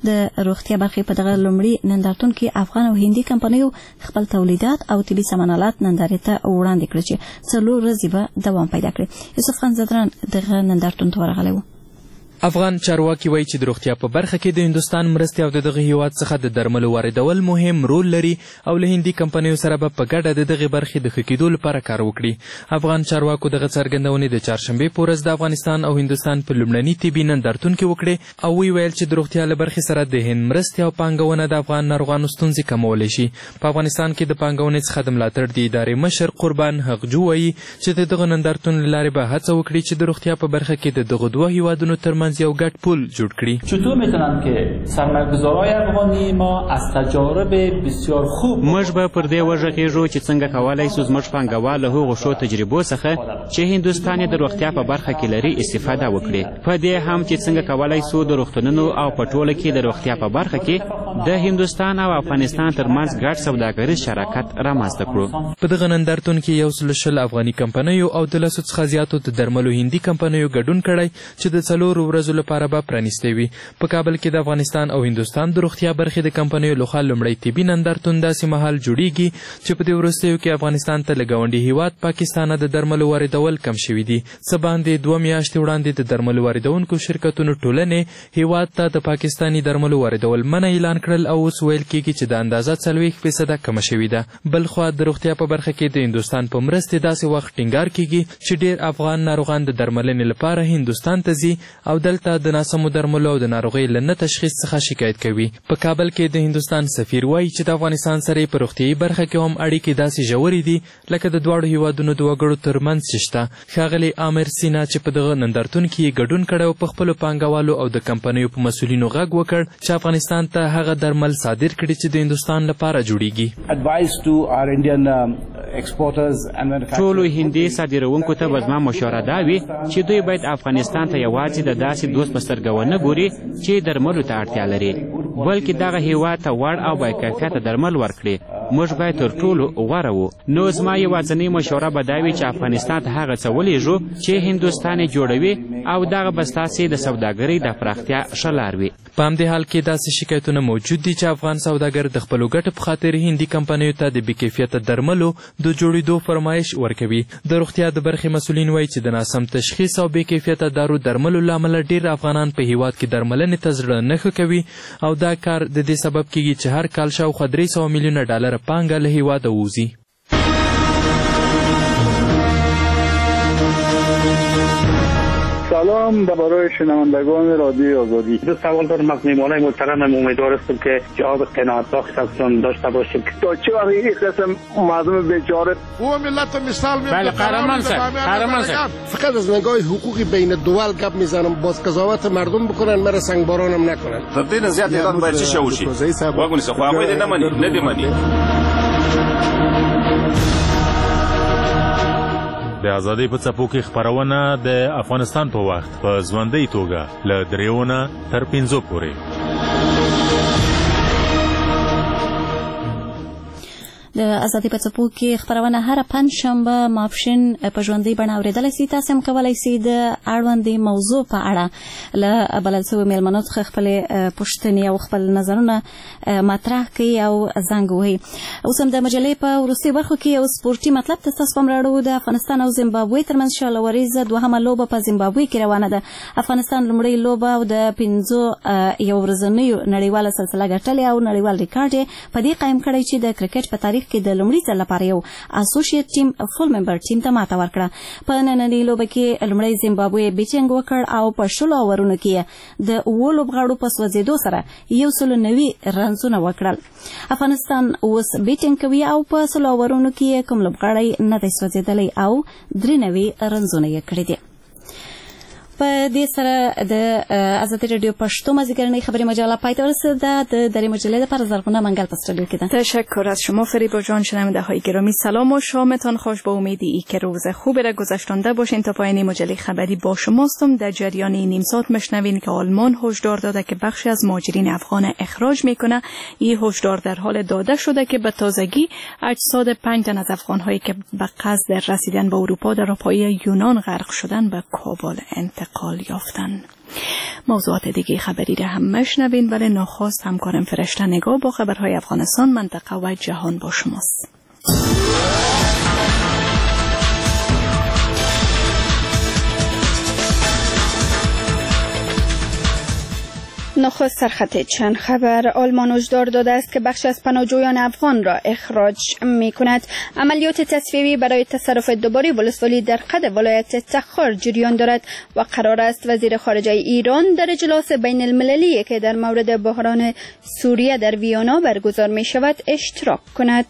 د روغتیا برخې په دغه لومړي نندارتون کې افغان او هندي کمپنیو خپل تولیدات او طبي سامانالات نندارې ته وړاندې کړل چې څلور ورځې به دوام پیدا کړي. یوسف خان زدران دغه نندارتون ته ورغلی و. افغان چارواکي وایي چې د روغتیا په برخه کې د هندوستان مرستې او د دغه هیواد څخه د درملو واردول مهم رول لري او له هندي کمپنیو سره به په ګډه د دغې برخې د ښه کېدو لپاره کار وکړي. افغان چارواکو دغه څرګندونې د چهارشنبې په ورځ د افغانستان او هندوستان په لومړني طبي نندارتون کې وکړې او وی ویل چې د روغتیا له برخې سره د هند مرستې او پانګونه د افغان ناروغانو ستونزې کمولی شي. په افغانستان کې د پانګونې څخه د ملاتړ د ادارې مشر قربان حقجو وایي چې د دغه نندارتون له لارې به هڅه وکړي چې د روغتیا په برخه کې د دغو دوه هیوادونو ترمنځ یو ګډ پل جوړ کړي. چطور میتونن که سرمایه‌گذارای افغانی ما از تجارب بسیار خوب موږ به پر دې وژغېږو چې څنګه کولی شو زموږ پانګوال له هغو ښو تجربو څخه چې هندوستان یې د روغتیا په برخه کې لري استفاده وکړي. په دې هم چې څنګه کولی شو د روغتونونو او په ټوله کې د روغتیا په برخه کې د هندوستان او افغانستان ترمنځ ګډ سوداګریز شراکت رامنځته کړو. په دغه نندارتون کې یو سل شل افغاني کمپنیو او د لسو څخه زیاتو د درملو هندي کمپنیو ګډون کړی چې د څلورو ورځو لپاره به پرانیستی وي. په کابل کې د افغانستان او هندوستان د روغتیا برخې د کمپنیو لخوا لومړی طبي نندارتون داسې مهال جوړیږي چې په دې وروستیو کې افغانستان ته له ګاونډي هیواد پاکستانه د درملو واردول کم شوي دي. څه باندې دوه میاشتې وړاندې د درملو واردونکو شرکتونو ټولنې هیواد ته د پاکستاني درملو واردول منع اعلان کړل او اوس ویل کېږي چې د اندازه څلوېښت فیصده کمه شوې ده. بلخوا د روغتیا په برخه کې د هندوستان په مرستې داسې وخت ټینګار کېږي چې ډېر افغان ناروغان د درملنې لپاره هندوستان ته ځي او دلته د ناسمو درملو او د ناروغۍ له نه تشخیص څخه شکایت کوي. په کابل کې د هندوستان سفیر وایي چې د افغانستان سره په روغتیایي برخه کې هم اړیکې داسې ژورې دي لکه د دواړو هیوادونو د وګړو ترمنځ چې شته. ښاغلی عامر سینا چې په دغه نندارتون کې یې ګډون کړی او په خپلو پانګوالو او د کمپنیو په مسؤلینو غږ وکړ چې افغانستان ته هغه درمل صادر کړي چې د هندوستان لپاره جوړیږي. ټولو هندي صادروونکو ته به زما مشوره دا وي چې دوی باید افغانستان ته یوازې د داسې دوست په سترګه ونه ګوري چې درملو ته اړتیا لري، بلکې دغه هیواد ته وړ او باکیفیته درمل ورکړي. موږ باید تر ټولو غوره وو. نو زما یوازینۍ مشوره به دا وي چې افغانستان ته هغه څه ولیږو چې هندوستان یې جوړوي او دغه به ستاسې د سوداګرۍ د پراختیا ښه لار وي. په همدې حال کې داسې شکایتونه موجود دي چې افغان سوداګر د خپلو ګټو په خاطر هندي کمپنیو ته د بې کیفیته درملو د جوړېدو فرمایش ورکوي. د روغتیا د برخې مسؤلین وایي چې د ناسم تشخیص او بې کیفیته دارو درملو له امله ډېر افغانان په هیواد کې درملنې ته زړه نه ښه کوي او دا کار د دې سبب کیږي چې هر کال شاوخوا درې سوه میلیونه ډالره پانګه له هیواده ووځي. سلام برای شنوندگان رادیو آزادی. دو سوال دارم از میهمانای محترمم. امیدوار هستم که جواب قناعت بخش ازتون داشته باشیم. تا چه وقت این قسم مردم بیچاره او ملت مثال میاد. بله قهرمان صاحب، قهرمان صاحب. فقط از نگاه حقوقی بین الدول گپ میزنم، باز قضاوت مردم بکنن، مرا سنگبارانم نکنن. تر دې نه زیات ایران باید چی شوشي. واګونی څه خو هغه دې نه مني، نه دې مني. د ازادۍ په څپو کې خپرونه د افغانستان په وخت په ژوندۍ توګه له دریو نه تر پنځو پورې. د ازادۍ په څپو کې خپرونه هره پنجشنبه ماپښین په ژوندۍ بڼه اورېدلی سئ. تاسې هم کولی سئ د اړوندې موضوع په اړه له بلل شویو میلمنو څخه خپلې پوښتنې او خپل نظرونه مطرح کړئ او زنګ ووهئ. اوس هم د مجلې په وروستیو برخو کې یو سپورټي مطلب ته ستاسو پام راوړو. د افغانستان او زیمبابوې ترمنځ شاله وریزه دوهمه لوبه په زیمبابوې کې روانه ده. افغانستان لومړۍ لوبه او د پنځو یو ورځنیو نړیواله سلسله ګټلې او نړیوال ریکارډ یې په دې قایم کړی چې د کرکټ په تاریخ کې د لومړي ځل لپاره یو اسوسییټ ټیم فول ممبر ټیم ته ماته ورکړه. په نننۍ لوبه کې لومړی زیمبابوې بیټینګ وکړ او په شلو اورونو کې د اوو لوبغاړو په سوځېدو سره یو سلو نوي رنزونه وکړل. افغانستان اوس بیټینګ کوي او په سلو اورونو کې کوم لوبغاړی نه دی سوځېدلی او درې نوي رنزونه یې کړي دي. په دې سره د ازادي رادیو پښتو مازیګرنۍ خبری مجله پای ته ورسیده. د درې مجله لپاره زرغونه منگل په استودیو کې ده. تشکر از شما فریبا جان. شنونده های گرامی سلام و شامتان خوش. با امیدی ای که روز خوبی را گذشتانده باشین. تا پایان مجله خبری با شماستم. در جریان نیم ساعت مشنوین که آلمان هشدار داده که بخشی از مهاجرین افغان اخراج میکنه. این هشدار در حال داده شده که به تازگی اجساد پنج تن از افغان‌هایی که به قصد رسیدن به اروپا در پای یونان غرق شدن به کابل انتقال یافتن. موضوعات دیگه خبری را هم مشنوین، ولی نخست همکارم فرشته نگاه با خبرهای افغانستان، منطقه و جهان با شماست. نخست سرخط چند خبر. آلمان هشدار داده است که بخش از پناهجویان افغان را اخراج می کند. عملیات تصفیه‌ای برای تصرف دوباره ولسوالی در قد ولایت تخار جریان دارد و قرار است وزیر خارجه ایران در اجلاس بین المللی که در مورد بحران سوریه در ویانا برگزار می شود اشتراک کند.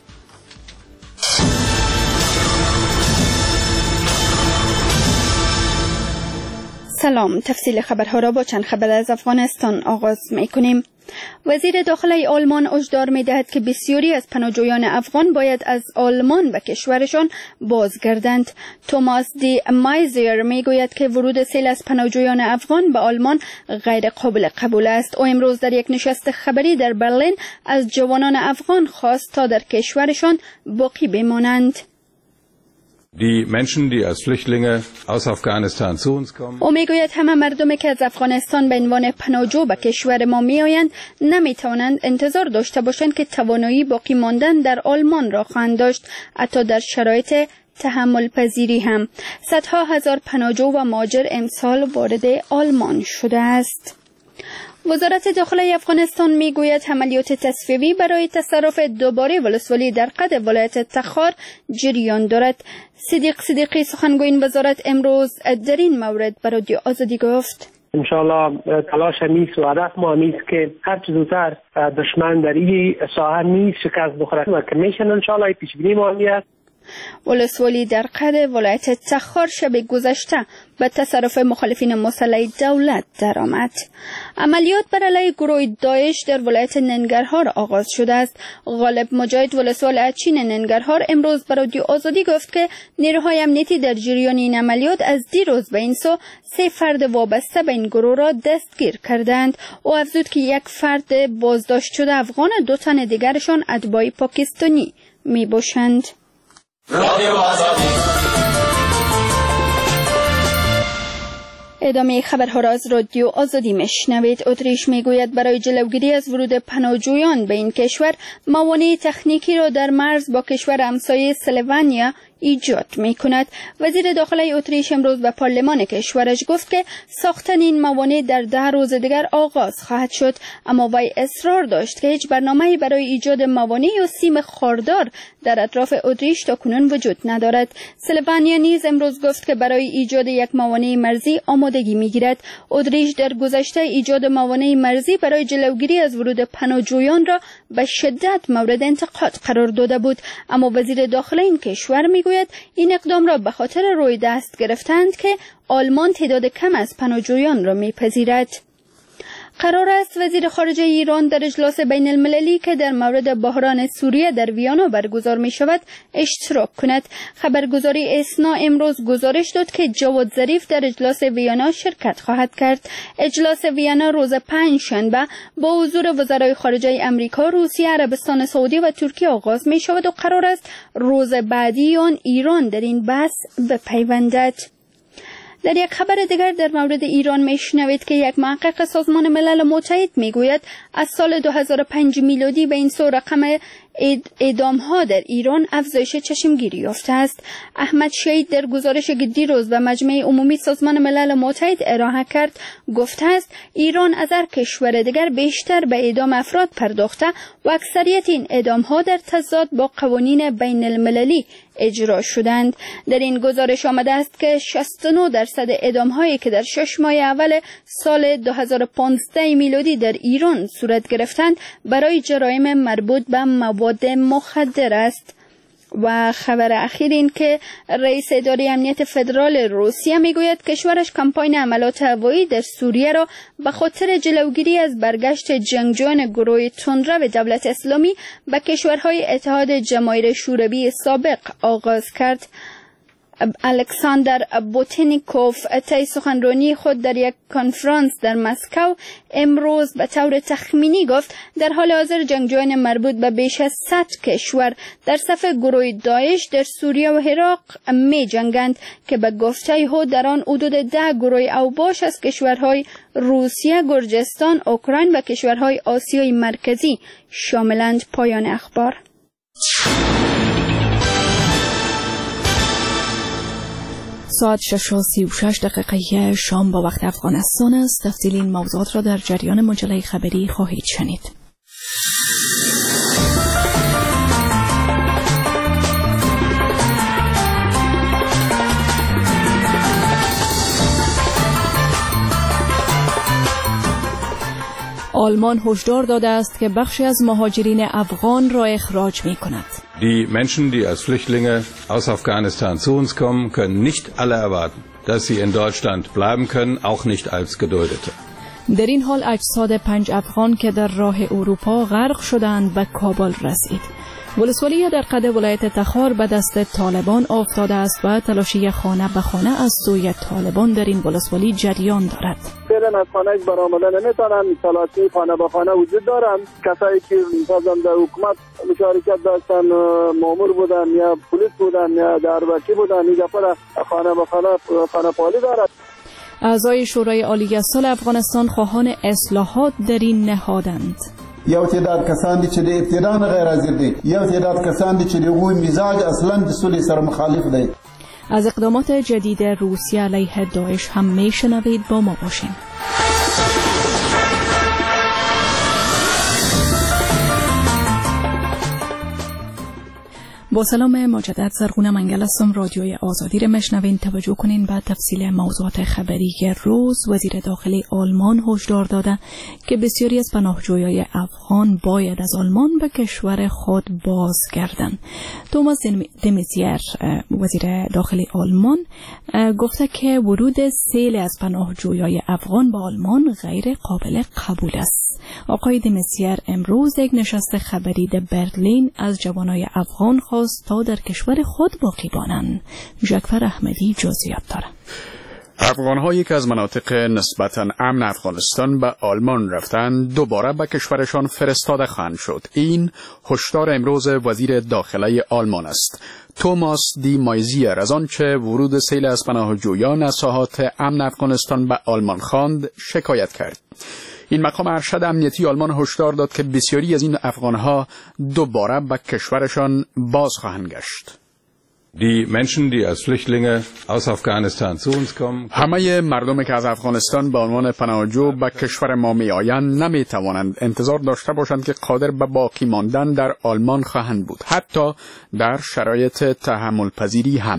سلام، تفصیل خبرها را با چند خبر از افغانستان آغاز می کنیم. وزیر داخلی آلمان هشدار می دهد که بسیاری از پناهجویان افغان باید از آلمان به کشورشان بازگردند. توماس دی مایزر می گوید که ورود سیل از پناهجویان افغان به آلمان غیر قابل قبول است. او امروز در یک نشست خبری در برلین از جوانان افغان خواست تا در کشورشان باقی بمانند. Die Menschen, die als Flüchtlinge aus Afghanistan zu uns kommen. او میگوید همه مردمی که از افغانستان به عنوان پناهجو به کشور ما میآیند نمیتوانند انتظار داشته باشند که توانایی باقی ماندن در آلمان را خواهند داشت، حتی در شرایط تحمل پذیری هم. صدها هزار پناهجو و مهاجر امسال وارد آلمان شده است. وزارت داخلی افغانستان میگوید عملیات تصفیه‌ای برای تصرف دوباره ولسوالی در قد ولایت تخار جریان دارد. صدیق صدیقی سخنگوی وزارت امروز در این مورد به رادیو آزادی گفت: انشالله تلاش میست و هدف ما میست که هر چه زودتر دشمن در این ساحه نیست شکست بخوره و کمیشن انشالله پیش بینی ما است. ولسوالی در قد ولایت تخار شب گذشته به تصرف مخالفین مسلح دولت درآمد. عملیات بر علیه گروه داعش در ولایت ننگرهار آغاز شده است. غالب مجاهد ولسوال اچین ننگرهار امروز به رادیو آزادی گفت که نیروهای امنیتی در جریان این عملیات از دیروز به این سو سه فرد وابسته به این گروه را دستگیر کردند. او افزود که یک فرد بازداشت شده افغان، دو تن دیگرشان اتباع پاکستانی می باشند. ادامه خبرها را از رادیو آزادی میشنوید. اتریش میگوید برای جلوگیری از ورود پناهجویان به این کشور موانع تکنیکی را در مرز با کشور همسایه اسلوونیا ایجاد می کند. وزیر داخلی اتریش امروز به پارلمان کشورش گفت که ساختن این موانع در ده روز دیگر آغاز خواهد شد، اما وی اصرار داشت که هیچ برنامه‌ای برای ایجاد موانع یا سیم خاردار در اطراف اتریش تاکنون وجود ندارد. اسلوونیا نیز امروز گفت که برای ایجاد یک موانع مرزی آمادگی می‌گیرد. اتریش در گذشته ایجاد موانع مرزی برای جلوگیری از ورود پناهجویان را به شدت مورد انتقاد قرار داده بود، اما وزیر داخلی این کشور میگوید این اقدام را به خاطر روی دست گرفتند که آلمان تعداد کم از پناهجویان را میپذیرد. قرار است وزیر خارجه ایران در اجلاس بین المللی که در مورد بحران سوریه در ویانا برگزار می شود اشتراک کند. خبرگزاری اسنا امروز گزارش داد که جواد ظریف در اجلاس ویانا شرکت خواهد کرد. اجلاس ویانا روز پنج شنبه با حضور وزرای خارجه امریکا، روسیه، عربستان سعودی و ترکیه آغاز می شود و قرار است روز بعدی آن ایران در این بحث بپیوندد. در یک خبر دیگر در مورد ایران میشنوید که یک محقق سازمان ملل متحد میگوید از سال دو هزار و پنج میلادی به این سو رقم اعدام ها در ایران افزایش چشمگیری یافته است. احمد شهید در گزارشی که دیروز به مجمع عمومی سازمان ملل متحد ارائه کرد گفته است ایران از هر کشور دیگر بیشتر به اعدام افراد پرداخته و اکثریت این اعدام ها در تضاد با قوانین بین المللی اجرا شدند. در این گزارش آمده است که شصت و نه درصد اعدام هایی که در شش ماه اول سال دو هزار و پانزده میلادی در ایران صورت گرفتند برای جرایم مربوط به مواد مخدر است. و خبر اخیر این که رئیس اداره امنیت فدرال روسیه میگوید کشورش کمپاین حملات هوایی در سوریه را به خاطر جلوگیری از برگشت جنگجویان گروه تندرو دولت اسلامی به کشورهای اتحاد جماهیر شوروی سابق آغاز کرد. الکساندر بوتنیکوف طی سخنرانی خود در یک کنفرانس در مسکو امروز به طور تخمینی گفت در حال حاضر جنگجویان مربوط به بیش از صد کشور در صف گروه داعش در سوریه و عراق می جنگند که به گفته او در آن حدود ده گروه اوباش از کشورهای روسیه، گرجستان، اوکراین و کشورهای آسیای مرکزی شاملند. پایان اخبار. ساعت شش و سی و شش دقیقه شام با وقت افغانستان است. تفصیل این موضوعات را در جریان مجله خبری خواهید شنید. آلمان هشدار داده است که بخشی از مهاجرین افغان را اخراج می کند. Die Menschen, die als Flüchtlinge aus Afghanistan zu uns kommen, können nicht alle erwarten, dass sie in Deutschland bleiben können, auch nicht als Geduldete. در این حال اجساد پنج افغان که در راه اروپا غرق شدند به کابل رسید. ولسوالی در قد ولایت تخار به دست طالبان افتاده است و تلاشی خانه به خانه از سوی طالبان در این ولسوالی جریان دارد. فعلا از خانه برآمده نمیتونن، تلاشی خانه به خانه وجود دارند. کسایی که مثلا در حکومت مشارکت داشتن، مامور بودن یا پلیس بودن یا دروازه‌چی بودن، این دفعه خانه به خانه خانه پالی دارد. اعضای شورای عالی صلح افغانستان خواهان اصلاحات در این نهادند. یو تعداد کسان دي چې د ابتدا نه غیر حاضر دي، یو تعداد کسان دي چې د هغوی مزاج اصلا د سولې سره مخالف دی. از اقدامات جدید روسیه علیه داعش هم میشنوید، با ما باشین. با سلام مجدد، زرغونه منگل هستم. رادیوی آزادی را میشنوین. توجه کنین به تفصیل موضوعات خبری روز. وزیر داخلی آلمان هشدار داده که بسیاری از پناهجویان افغان باید از آلمان به کشور خود بازگردند. توماس د مزیر، وزیر داخلی آلمان، گفته که ورود سیل از پناهجویان افغان به آلمان غیر قابل قبول است. آقای د مزیر امروز یک نشست خبری در برلین از جوانای افغان خواست تا در کشور خود باقی مانند. جعفر احمدی جزئیات دارد. افغان‌هایی که از مناطق نسبتاً امن افغانستان به آلمان رفتند دوباره به کشورشان فرستاده خواهند شد. این هشدار امروز وزیر داخلی آلمان است. توماس دی مایزیر از آنچه ورود سیل از پناهجویان از ساحات امن افغانستان به آلمان خواند شکایت کرد. این مقام ارشد امنیتی آلمان هشدار داد که بسیاری از این افغان‌ها دوباره به کشورشان باز خواهند گشت. Die Menschen, die als Flüchtlinge aus Afghanistan zu uns kommen. همه مردمی که از افغانستان به عنوان پناهجو به کشور ما می آیند نمی توانند انتظار داشته باشند که قادر به باقی ماندن در آلمان خواهند بود، حتی در شرایط تحمل پذیری هم.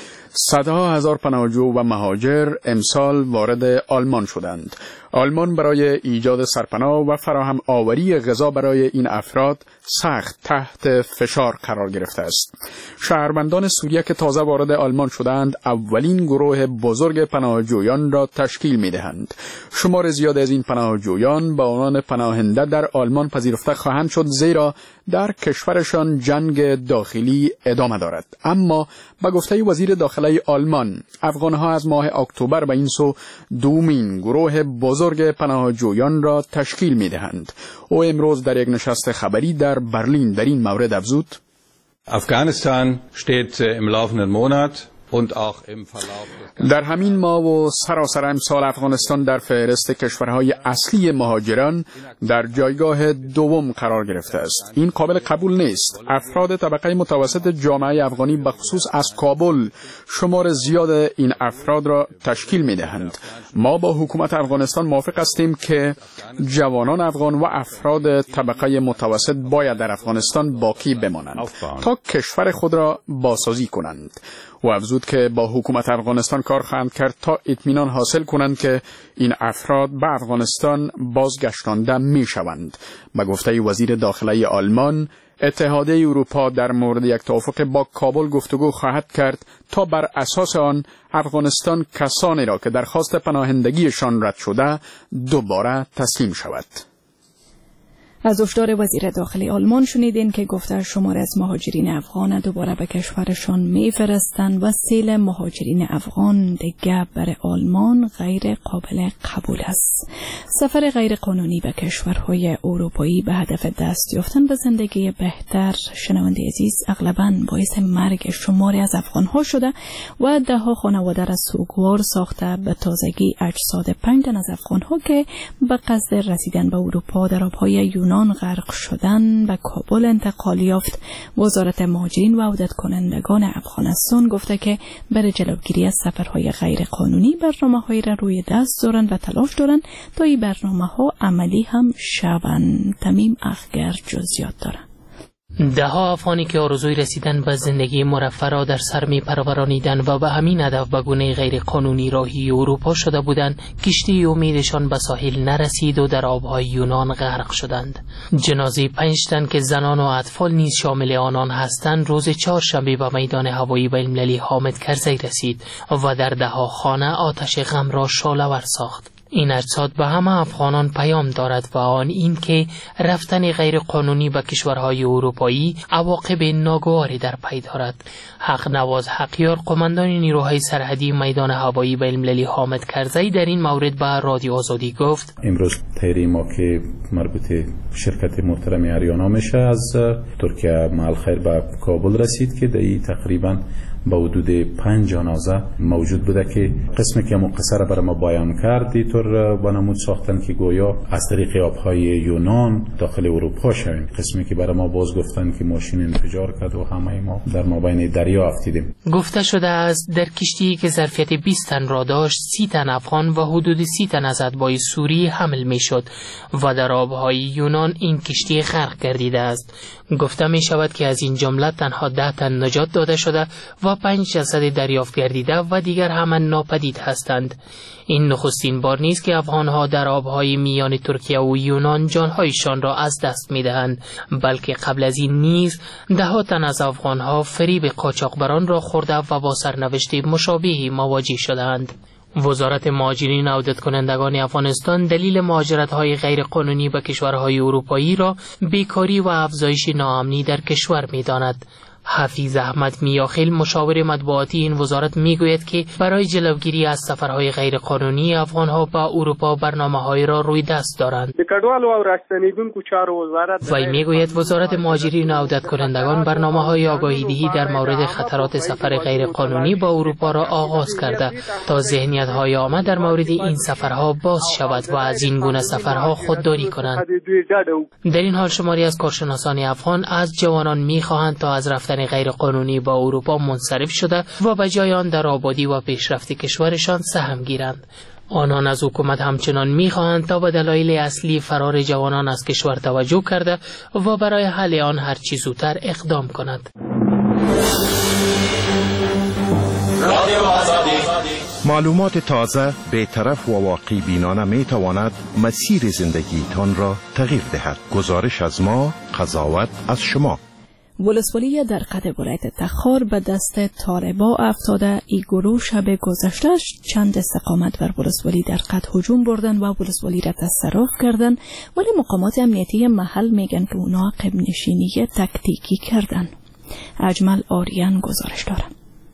صدها هزار پناهجو و مهاجر امسال وارد آلمان شدند. آلمان برای ایجاد سرپناه و فراهم آوری غذا برای این افراد سخت تحت فشار قرار گرفته است. شهروندان سوریه که تازه وارد آلمان شدند اولین گروه بزرگ پناهجویان را تشکیل می دهند. شمار زیاد از این پناهجویان به عنوان پناهنده در آلمان پذیرفته خواهند شد، زیرا در کشورشان جنگ داخلی ادامه دارد. اما با گفته وزیر داخلی آلمان، افغانها از ماه اکتبر به این سو دومین گروه بزرگ پناهجویان را تشکیل می دهند. او امروز در یک نشست خبری در برلین در این مورد افزود: Afghanistan steht im laufenden Monat در همین ماه و سراسر امسال افغانستان در فهرست کشورهای اصلی مهاجران در جایگاه دوم قرار گرفته است. این قابل قبول نیست. افراد طبقه متوسط جامعه افغانی به خصوص از کابل شمار زیاد این افراد را تشکیل می دهند. ما با حکومت افغانستان موافق هستیم که جوانان افغان و افراد طبقه متوسط باید در افغانستان باقی بمانند تا کشور خود را بازسازی کنند. و افزود که با حکومت افغانستان کار خواهند کرد تا اطمینان حاصل کنند که این افراد به افغانستان بازگشتانده می شوند. به گفته وزیر داخلی آلمان، اتحادیه اروپا در مورد یک توافق با کابل گفتگو خواهد کرد تا بر اساس آن افغانستان کسانی را که درخواست پناهندگیشان رد شده دوباره تسلیم شود. از هشدار وزیر داخلی آلمان شنیدین که گفته شمار از مهاجرین افغان دوباره به کشورشان میفرستند و سیل مهاجرین افغان دیگه بر آلمان غیر قابل قبول است. سفر غیر قانونی به کشورهای اروپایی به هدف دست یافتن به زندگی بهتر، شنونده عزیز، اغلباً باعث مرگ شماری از افغانها شده و ده ها خانواده را سوگوار ساخته. به تازگی اجساد پنج تن از افغانها که به قصد رسیدن به اروپا در آبهای یونان غرق شدن به کابل انتقال یافت. وزارت مهاجرین و عودت کنندگان افغانستان گفته که برای جلوگیری از سفرهای غیر قانونی برنامه‌هایی را روی دست دارند و تلاش دارند تا این برنامه‌ها عملی هم شوند. تمیم اخگر جزئیات دارند. ده ها افغانی که آرزوی رسیدن به زندگی مرفه را در سر می پرورانیدند و به همین هدف به گونه غیر قانونی راهی اروپا شده بودند، کشتی امیدشان به ساحل نرسید و در آبهای یونان غرق شدند. جنازه پنج تن که زنان و اطفال نیز شامل آنان هستند روز چهارشنبه به میدان هوایی بین‌المللی حامد کرزی رسید و در ده ها خانه آتش غم را شعله‌ور ساخت. این اجساد به همه افغانان پیام دارد و آن این که رفتن غیر قانونی به کشورهای اروپایی عواقب ناگواری در پی دارد. حق نواز حقیار، قماندان نیروهای سرحدی میدان هوایی بین‌المللی حامد کرزی، در این مورد به رادیو آزادی گفت: امروز تیری ما که مربوط شرکت محترم آریانا میشه از ترکیه مال خیر به کابل رسید که در تقریبا به حدود پنج جنازه موجود بوده که قسمی که مقصر برای ما بیان کرد اینطور بانمود ساختن که گویا از طریق آبهای یونان داخل اروپا شویم. قسمی که برای ما باز گفتن که ماشین انفجار کرد و همه ما در مابین دریا افتیدیم. گفته شده است در کشتی که ظرفیت بیست تن را داشت سی تن افغان و حدود سی تن از اتباع سوری حمل می شد و در آبهای یونان این کشتی غرق گردیده است. گفته می شود که از این جمله تنها ده تن نجات داده شده و پنج جسد دریافت گردیده و دیگر همه ناپدید هستند. این نخستین بار نیست که افغانها در آبهای میان ترکیه و یونان جانهایشان را از دست می دهند، بلکه قبل از این نیز ده ها تن از افغانها فریب قاچاقبران را خورده و با سرنوشت مشابهی مواجه شدند. وزارت مهاجرین و عودت کنندگان افغانستان دلیل مهاجرت‌های غیرقانونی به کشورهای اروپایی را بیکاری و افزایش ناامنی در کشور می‌داند. حفیظ احمد میاخیل مشاور مطبوعاتی این وزارت میگوید که برای جلوگیری از سفرهای غیرقانونی افغانها به اروپا برنامه‌هایی را روی دست دارند. وی میگوید وزارت مهاجرین و عودت کنندگان برنامه‌های آگاهی‌دهی در مورد خطرات سفر غیرقانونی با اروپا را آغاز کرده تا ذهنیت‌های عامه در مورد این سفرها باز شود و از این گونه سفرها خودداری کنند. در این حال شماری از کارشناسان افغان از جوانان می‌خواهند تا از رفتن غیر قانونی با اروپا منصرف شده و به جای آن در آبادی و پیشرفت کشورشان سهم گیرند. آنان از حکومت همچنان می‌خواهند تا به دلایل اصلی فرار جوانان از کشور توجه کرده و برای حل آن هر چه زودتر اقدام کند. معلومات تازه، بی‌طرف و واقعی بینانه می تواند مسیر زندگیتان را تغییر دهد. گزارش از ما، قضاوت از شما. ولسوالی در قد ولایت تخار به دست طالبا افتاده. ای گروه شب گذشته چند استقامت بر ولسوالی در قد هجوم بردن و ولسوالی را تصرف کردن، ولی مقامات امنیتی محل میگن که اونا عقب نشینی تکتیکی کردن. اجمل آریان گزارش دارن.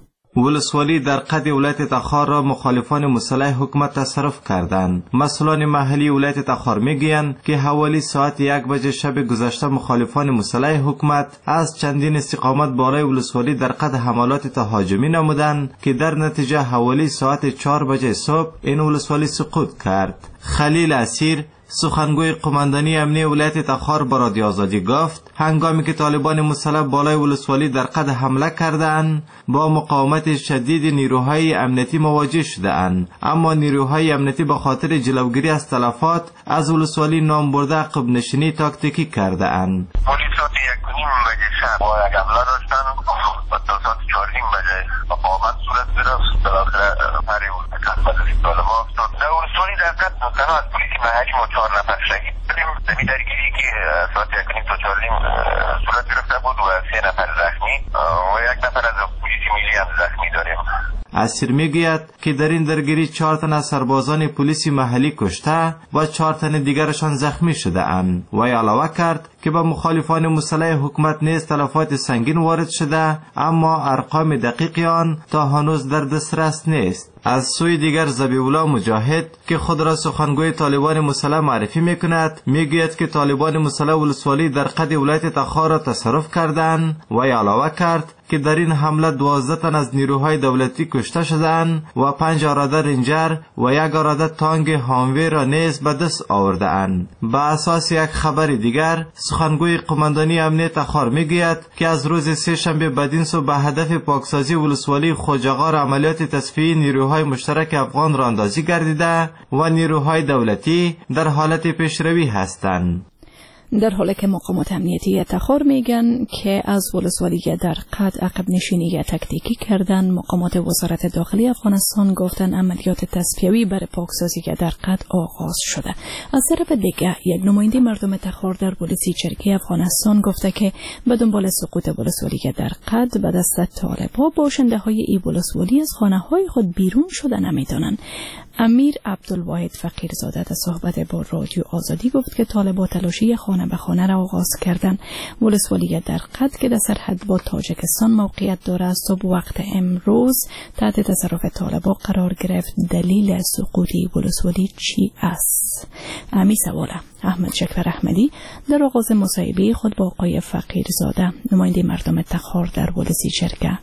ولسوالی در قد ولایت تخار را مخالفان مسلح حکومت تصرف کردند. مسئولان محلی ولایت تخار میگویند که حوالی ساعت یک بجه شب گذشته مخالفان مسلح حکومت از چندین استقامت بالای ولسوالی در قد حملات تهاجمی نمودند که در نتیجه حوالی ساعت چهار بجه صبح این ولسوالی سقوط کرد. خلیل اسیر سخنگوی قماندانی امنی ولایت تخار به رادیو آزادی گفت هنگامی که طالبان مسلح بالای ولسوالی در قد حمله کردند با مقاومت شدید نیروهای امنیتی مواجه شدند، اما نیروهای امنیتی به خاطر جلوگیری از تلفات از ولسوالی نام برده عقب نشینی تاکتیکی کرده اند. پلیس ساعت یک و نیم بجه شب با یک حمله داشتن و تا ساعت چهار نیم بجه مقاومت صورت گرفت. بالاخره پری کلمت طالبان افتاد. در ولسوالی در قد تنها از پلیس محلی ما چهار نفر شهید شدیم. زمین درگیری که ساعت یک و نیم تا چهار نیم صورت گرفته بود و سه نفر زخمی و یک نفر از پلیس ملی هم زخمی داریم. اسیر میگوید که در این درگیری چهار تن از سربازان پلیس محلی کشته و چهار تن دیگرشان زخمی شده اند. و علاوه کرد که به مخالفان مسلح حکومت نیز تلفات سنگین وارد شده، اما ارقام دقیق آن تا هنوز در دسترس نیست. از سوی دیگر ذبیح‌الله مجاهد که خود را سخنگوی طالبان مسلح معرفی میکند میگوید که طالبان مسلح ولسوالی در قد ولایت تخار را تصرف کردند و علاوه کرد که در این حمله دوازده تن از نیروهای دولتی کشته شدند و پنج اراده رنجر و یک اراده تانگ هاموی را نیز به دست آورده‌اند. به اساس یک خبر دیگر سخنگوی قماندانی امنی تخار میگوید که از روز سه شنبه بدین سو به هدف پاکسازی ولسوالی خوجغار عملیات تصفیه نیروهای مشترک افغان را اندازی گردیده و نیروهای دولتی در حالت پیشروی هستند. در حالی که مقامات امنیتی تخار میگن که از ولسوالی در قد عقب نشینی تکتیکی کردن، مقامات وزارت داخلی افغانستان گفتن عملیات تصفیوی برای پاکسازی در قد آغاز شده. از طرف دیگه یک نماینده مردم تخار در پلیس چرکی افغانستان گفته که به دنبال سقوط ولسوالی در قد به دست طالبان باشنده های ای ولسوالی از خانه های خود بیرون شده نمیدانند. امیر عبدالواحد فقیرزاده در صحبت با رادیو آزادی گفت که طالبان تلاشی خانه به خانه را آغاز کردن. ولسوالی در قد که در سرحد با تاجیکستان موقعیت دارد صبح وقت امروز تحت تصرف طالبان قرار گرفت. دلیل سقوط ولسوالی چی است؟ امی سواله. احمد شکر احمدی در آغاز مصاحبه خود با آقای فقیرزاده نماینده مردم تخار در پلیس چرکه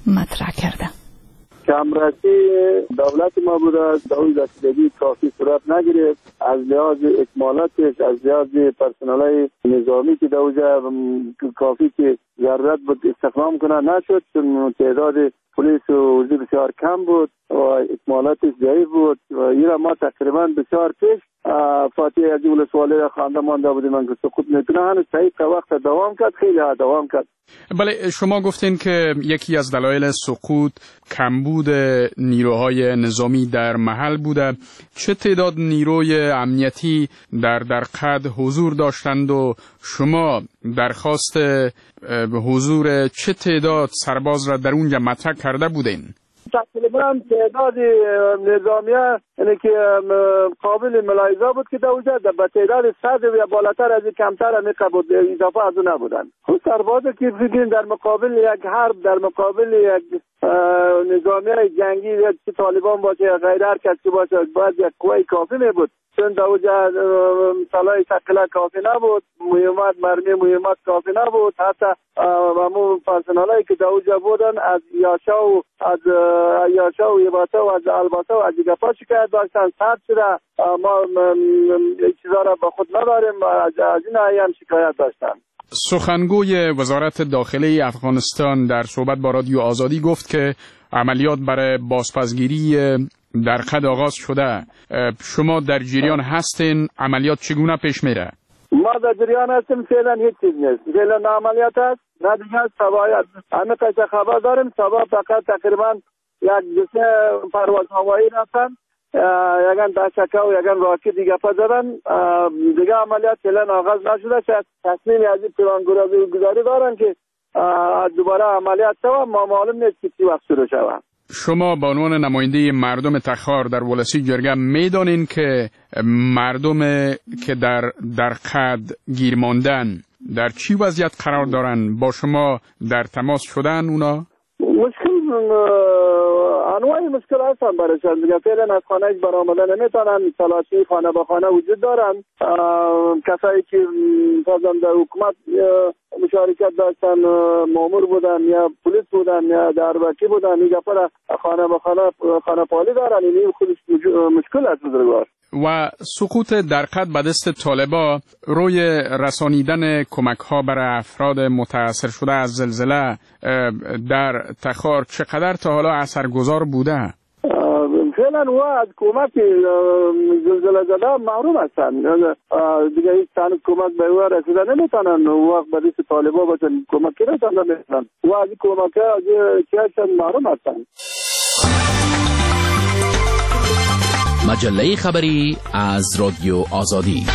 مطرح کرده. کمرسی دولت ما بوده، دولت رسیدگی کافی صورت نگرفت. از لحاظ اکمالاتش، از لحاظ پرسنلای نظامی که دوجه کافی که ضرورت بود استخدام کنه نشد، چون تعداد پلیس و وزیر بسیار کم بود و اکمالاتش ضعیف بود و ایرا ما تقریبا بسیار پیش فاتحه از این ولسوالی را خوانده مانده بودیم من که سقوط نتونه هنوز صحیح تا وقت دوام کرد، خیلی ها دوام کرد. بله، شما گفتین که یکی از دلایل سقوط کمبود نیروهای نظامی در محل بوده. چه تعداد نیروی امنیتی در درقد حضور داشتند و شما درخواست حضور چه تعداد سرباز را در اونجا مطرح کرده بودین؟ تقریبا تعداد نظامیه یعنی که قابل ملاحظه بود که دوجه به تعداد صد یا بالاتر از کمتر همیقه بود، اضافه از اون نبودن. خود سربازه که بگیرین در مقابل یک حرب، در مقابل یک نظامیه جنگی یا چه طالبان باشه یا غیر هر کسی باشه باید یک قوه کافی می بود، چون دوجه سلاح ثقیله کافی نبود، مهمات مرمی مهمات کافی نبود. حتی همون پرسنالایی که دوجه بودن از یاشا و از یاشا و یباتا و از الباتا و از گپا شکایت داشتن، سرد شده ما چیزا را با خود نداریم، از این هم شکایت داشتن. سخنگوی وزارت داخله افغانستان در صحبت با رادیو آزادی گفت که عملیات برای بازپسگیری درقد آغاز شده. شما در جریان هستین؟ عملیات چگونه پیش میره؟ ما در جریان هستیم، فعلا هیچ چیز نیست، فعلا نه عملیات هست نه دیگه سوایت. همه قصه خبر داریم، سوا فقط تقریبا یک جسه پرواز هوایی رفتن، یکن دشکه و یکن راکی دیگه پا زدن، دیگه عملیات فعلا آغاز نشده. شاید تصمیمی از این پلان گذاری دارن که دوباره عملیات شوه، ما معلوم نیست که چی وقت شروع شوه. شما به عنوان نماینده مردم تخار در ولسی جرگه میدانین که مردم که در درقد گیر ماندن در چی وضعیت قرار دارن؟ با شما در تماس شدن اونا؟ مشکل انواع مشکل هستن برایشان دیگه. فعلا از خانه هیچ برآمده نمیتونن، تلاشی خانه به خانه وجود دارن. کسایی که مثلا در حکومت مشارکت داشتن، مامور بودن یا پلیس بودن یا دروکی بودن، دیگه پر خانه به خانه خانه پالی دارن. این خودش مشکل است بزرگوار. و سقوط درقد به دست طالبا روی رسانیدن کمک ها برای افراد متاثر شده از زلزله در تخار چقدر تا حالا اثرگذار بوده؟ فعلا و از کمک زلزله زده محروم هستن، دیگه هیچ تانو کمک به او رسیده نمیتونن. وقت به دست طالبا باشن کمک نمیتونن نمیتونن و از کمک از چیشن محروم هستن. مجله خبری از رادیو آزادی.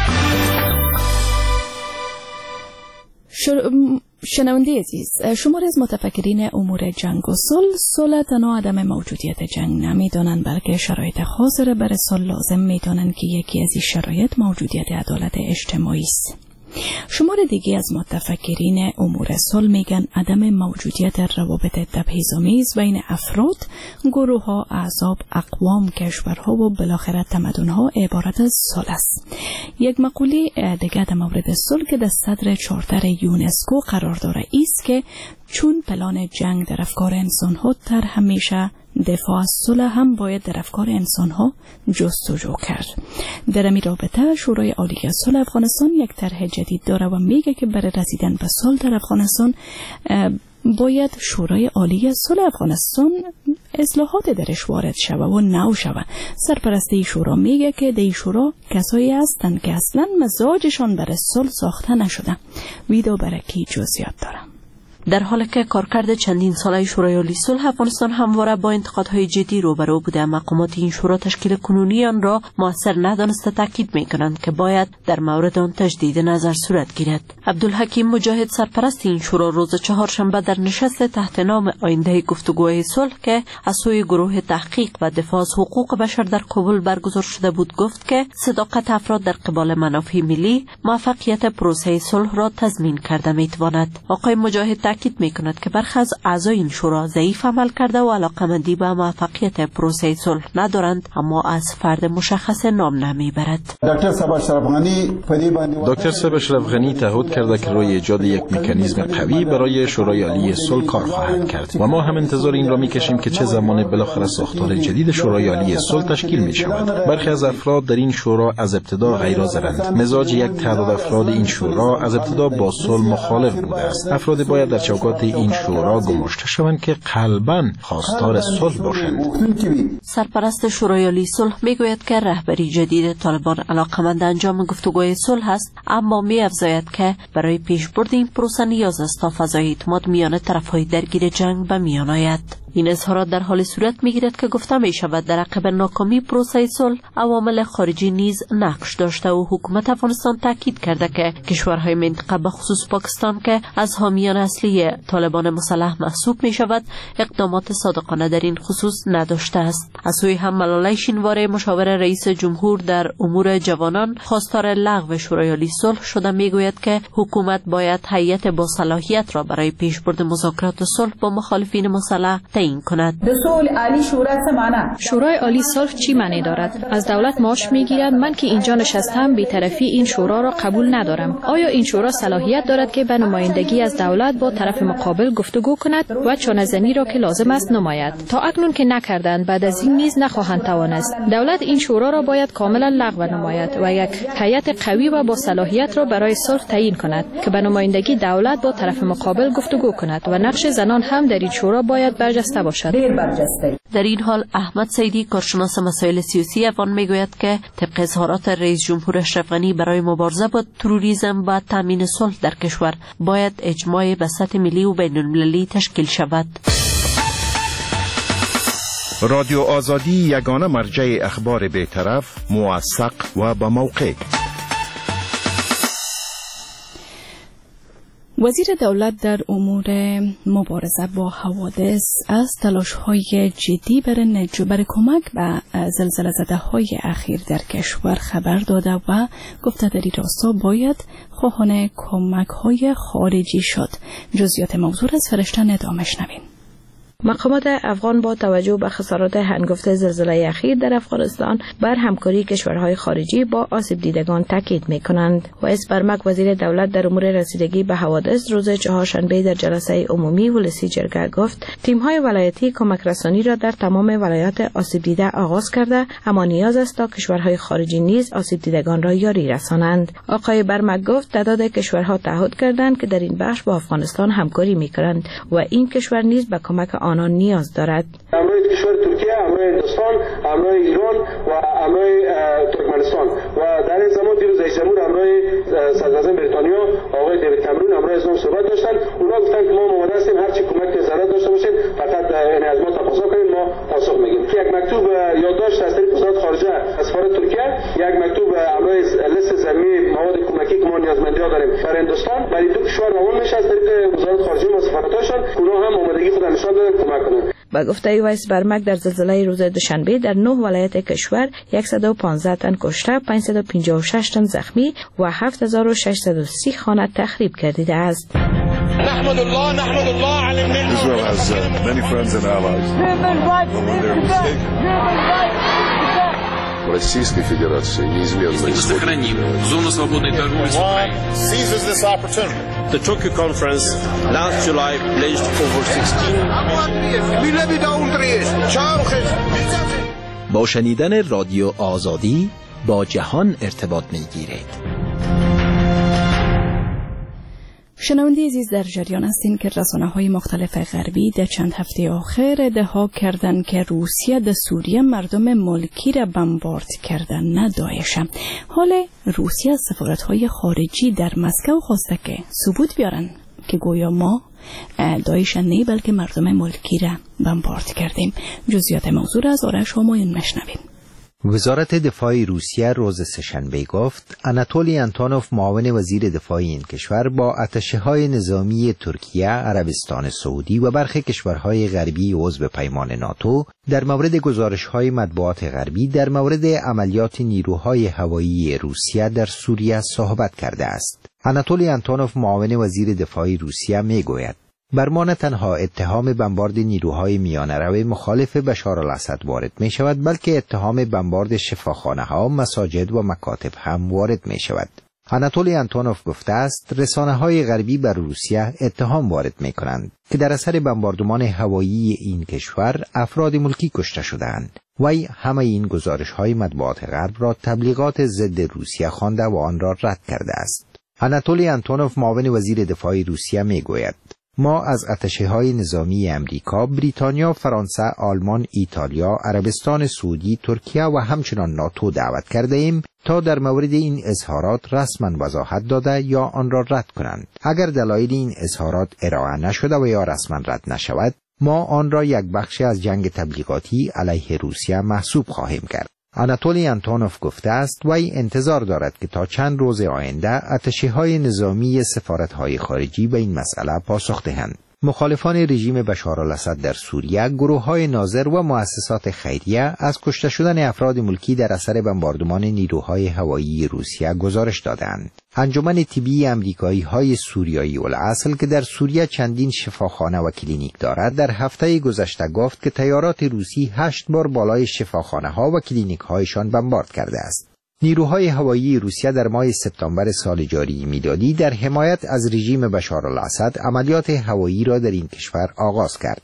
شر... شنونده عزیز، شمار از متفکرین امور جنگ و صلح صلح تنها عدم موجودیت جنگ نمیدانند، بلکه شرایط خاص را برای صلح لازم میدانند که یکی از این شرایط موجودیت عدالت اجتماعی است. شمار دیگه از متفکرین امور صلح میگن عدم موجودیت روابط تبعیض‌آمیز بین افراد، گروه‌ها، احزاب، اقوام، کشورها و بالاخره تمدن‌ها عبارت از صلح است. یک مقوله دیگه در مورد صلح که در صدر چارتر یونسکو قرار داره است که چون پلان جنگ در افکار انسان‌ها تر همیشه دفاع از صلح هم باید در افکار انسان‌ها جستجو کرد. در این رابطه شورای عالی صلح افغانستان یک طرح جدید داره و میگه که برای رسیدن به صلح در افغانستان باید شورای عالی صلح افغانستان اصلاحات درش وارد شود و نو شود. سرپرستی شورا میگه که در شورا کسایی هستند که اصلا مزاجشان برای صلح ساخته نشده. ویدو برکی جزئیات داره. در حالی که کارکرد چندین ساله شورای عالی صلح افغانستان همواره با انتقادهای جدی روبرو بوده، مقامات این شورا تشکیل کنونی آن را موثر ندانسته تاکید می‌کنند که باید در مورد آن تجدید نظر صورت گیرد. عبدالحکیم مجاهد سرپرست این شورا روز چهارشنبه در نشست تحت نام آینده گفتگوهای صلح که از سوی گروه تحقیق و دفاع از حقوق بشر در کابل برگزار شده بود گفت که صداقت افراد در قبال منافع ملی موفقیت پروسه صلح را تضمین کرده می‌تواند. آقای مجاهد تاکید می‌کند که برخی از اعضای این شورا ضعیف عمل کرده و علاقه‌مندی به موفقیت پروسه صلح ندارند، اما از فرد مشخص نام نمیبرد. دکتر صبا اشرف غنی دکتر صبا اشرف غنی تعهد کرده که روی ایجاد یک مکانیزم قوی برای شورای عالی صلح کار خواهد کرد و ما هم انتظار این را می‌کشیم که چه زمان بالاخره ساختار جدید شورای عالی صلح تشکیل می‌شود. برخی از افراد در این شورا از ابتدا غیرحاضرند. مزاج یک تعداد افراد این شورا از ابتدا با صلح مخالف بوده است. افراد باید در چوکات این شورا گماشته شوند که قلباً خواستار صلح باشند. سرپرست شورای عالی صلح میگوید که رهبری جدید طالبان علاقمند انجام گفتگوی صلح است، اما می‌افزاید که برای پیشبرد این پروسه نیاز است تا فضای اعتماد میان طرف‌های درگیر جنگ به میان آید. این اظهارات در حال صورت میگیرد که گفته می شود در عقب ناکامی پروسه صلح عوامل خارجی نیز نقش داشته و حکومت افغانستان تاکید کرده که کشورهای منطقه به خصوص پاکستان که از حامیان اصلی طالبان مسلح محسوب می شود اقدامات صادقانه در این خصوص نداشته است. از سوی هم ملالای شینواره مشاور رئیس جمهور در امور جوانان خواستار لغو شورای عالی صلح شده میگوید که حکومت باید هیئت با صلاحیت را برای پیشبرد مذاکرات صلح با مخالفین مسلح تعیین کند. شورای عالی صلح چی معنی دارد؟ از دولت معاش میگیرد. من که اینجا نشستم بی‌طرفی این شورا را قبول ندارم. آیا این شورا صلاحیت دارد که به نمایندگی از دولت با طرف مقابل گفتگو کند و چانه‌زنی را که لازم است نماید؟ تا اکنون که نکردند، بعد از این نیز نخواهند توانست. دولت این شورا را باید کاملا لغو نماید و یک هیئت قوی و با صلاحیت را برای صلح تعیین کند که به نمایندگی دولت با طرف مقابل گفتگو کند و نقش زنان هم در این شورا باید برجسته باشد. در این حال احمد سیدی کارشناس مسائل سیاسی افغان میگوید که طبق اظهارات رئیس جمهور اشرف غنی برای مبارزه با تروریسم و تامین صلح در کشور باید اجماع به سطح ملی و بین المللی تشکیل شود. رادیو آزادی یگانه مرجع اخبار بی‌طرف، موثق و با موقع. وزیر دولت در امور مبارزه با حوادث از تلاش‌های جدی برای برای کمک به زلزله زده‌های اخیر در کشور خبر داده و گفته در این راستا باید خواهان کمک‌های خارجی شد. جزئیات موضوع از فرشته ندا میشنویم. مقامات افغان با توجه به خسارات هنگفت زلزله اخیر در افغانستان بر همکاری کشورهای خارجی با آسیب دیدگان تاکید می‌کنند. وایس برمک وزیر دولت در امور رسیدگی به حوادث روز چهارشنبه در جلسه عمومی ولسی جرگه گفت تیم‌های ولایتی کمک رسانی را در تمام ولایات آسیب دیده آغاز کرده، اما نیاز است تا کشورهای خارجی نیز آسیب دیدگان را یاری رسانند. آقای برمک گفت تعداد کشورها تعهد کردند که در این بخش با افغانستان همکاری می‌کنند و این کشور نیز به کمک آنان نیاز دارد. همراه کشور ترکیه، همراه هندوستان، همراه ایران و همراه ترکمنستان و در این زمان دیروز رئیس جمهور همراه صدراعظم بریتانیا آقای دیوید کامرون همراه از ما صحبت داشتن. اونا گفتن که ما آماده هستیم هر چی کمک ضرورت داشته باشیم فقط این از ما تقاضا کنید ما پاسخ میگیم. یک مکتوب یادداشت از طریق وزارت خارجه از سفارت ترکیه، یک مکتوب همراه لیست زمینی مواد کمکی که ما نیازمندی ها داریم برای هندوستان برای دو کشور روان میشه از طریق وزارت خارجه و سفارتاشون. اونا هم آمادگی خود نشان دادن کمک کنند. با گفته وایس برمک در زلزله روز دوشنبه در نه ولایت کشور صد و پانزده تن کشته، پانصد و پنجاه و شش تن زخمی و هفت هزار و ششصد و سی خانه تخریب گردیده است. نحمد الله نحمد الله علی النعمة. Israel has uh, many friends and allies. Российской Федерации неизменно сохраним зону свободной торговли с Украиной. Seizes this opportunity. The Tokyo conference last July pledged over sixteen با شنیدن رادیو آزادی با جهان ارتباط می‌گیرید. شنونده عزیز در جریان هستین که رسانه‌های مختلف غربی در چند هفته آخر ادعا کردند که روسیه در سوریه مردم ملکی را بمبارد کرده، نه داعش. حال روسیه از سفارت‌های خارجی در مسکو خواسته که ثبوت بیارن که گویا ما داعش نه بلکه مردم ملکی را بمبارد کردیم. جزئیات موضوع را از آرش همایون میشنویم. وزارت دفاع روسیه روز سه‌شنبه گفت آناتولی آنتونوف معاون وزیر دفاع این کشور با اتشه‌های نظامی ترکیه، عربستان سعودی و برخی کشورهای غربی عضو پیمان ناتو در مورد گزارش‌های مطبوعات غربی در مورد عملیات نیروهای هوایی روسیه در سوریه صحبت کرده است. آناتولی آنتونوف معاون وزیر دفاع روسیه میگوید بر ما نه تنها اتهام بمبارد نیروهای میانه‌رو مخالف بشار الاسد وارد می شود، بلکه اتهام بمبارد شفاخانه ها، مساجد و مکاتب هم وارد می شود. آناتولی آنتونوف گفته است رسانه های غربی بر روسیه اتهام وارد می کنند که در اثر بمباردمان هوایی این کشور افراد ملکی کشته شدند. وی همه این گزارش های مطبوعات غرب را تبلیغات ضد روسیه خوانده و آن را رد کرده است. آناتولی آنتونوف معاون وزیر دفاع روسیه می گوید ما از اتشه‌های نظامی امریکا، بریتانیا، فرانسه، آلمان، ایتالیا، عربستان سعودی، ترکیه و همچنان ناتو دعوت کرده ایم تا در مورد این اظهارات رسما وضاحت داده یا آن را رد کنند. اگر دلایل این اظهارات ارائه نشده و یا رسما رد نشود، ما آن را یک بخش از جنگ تبلیغاتی علیه روسیه محسوب خواهیم کرد. آناتولی آنتونوف گفته است وی انتظار دارد که تا چند روز آینده اتشه‌های نظامی سفارت‌های خارجی به این مسئله پاسخ دهند. مخالفان رژیم بشار الاسد در سوریه، گروه‌های ناظر و مؤسسات خیریه از کشته شدن افراد ملکی در اثر بمباردمان نیروهای هوایی روسیه گزارش دادند. انجمن طبی امریکایی‌های سوریایی الاصل که در سوریه چندین شفاخانه و کلینیک دارد، در هفته گذشته گفت که تیارات روسی هشت بار بالای شفاخانه‌ها و کلینیک‌هایشان بمبارد کرده است. نیروهای هوایی روسیه در ماه سپتامبر سال جاری میلادی در حمایت از رژیم بشار الاسد عملیات هوایی را در این کشور آغاز کرد.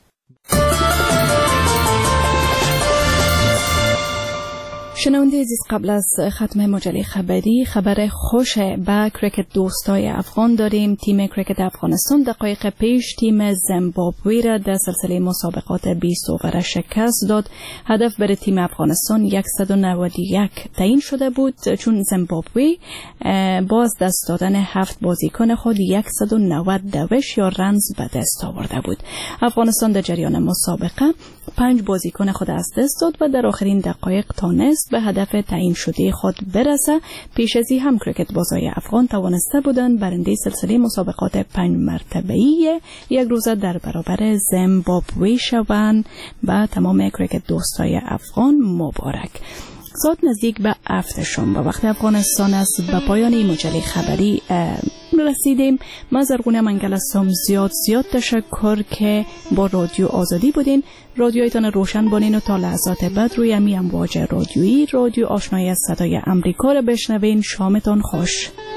شنونده عزیز، قبل از ختم مجله خبری خبر خوش به کرکت دوستای افغان داریم. تیم کرکت افغانستان دقایق پیش تیم زیمبابوه را در سلسله مسابقات بیست اوور شکست داد. هدف برای تیم افغانستان صد و نود و یک تعیین شده بود، چون زیمبابوه باز دست دادن هفت بازیکن خود صد و نود دوش یا رنز به دست آورده بود. افغانستان در جریان مسابقه پنج بازیکن خود از دست داد و در آخرین دقایق تانست به هدف تعیین شده خود برسه. پیش از این هم کرکت بازای افغان توانسته بودند برنده سلسله مسابقات پنج مرتبه‌ای یک روزه در برابر زیمبابوه شوند. به تمام کرکت دوستای افغان مبارک. ساعت نزدیک به هفت شام با وقت افغانستان است. به پایان این مجله خبری رسیدیم. من زرغونه منگل هستم. زیاد زیاد تشکر که با رادیو آزادی بودین. رادیویتان روشن بانین و تا لحظات بعد روی امی امواج رادیویی رادیو آشنایی از صدای امریکا را بشنوین. شامتان خوش.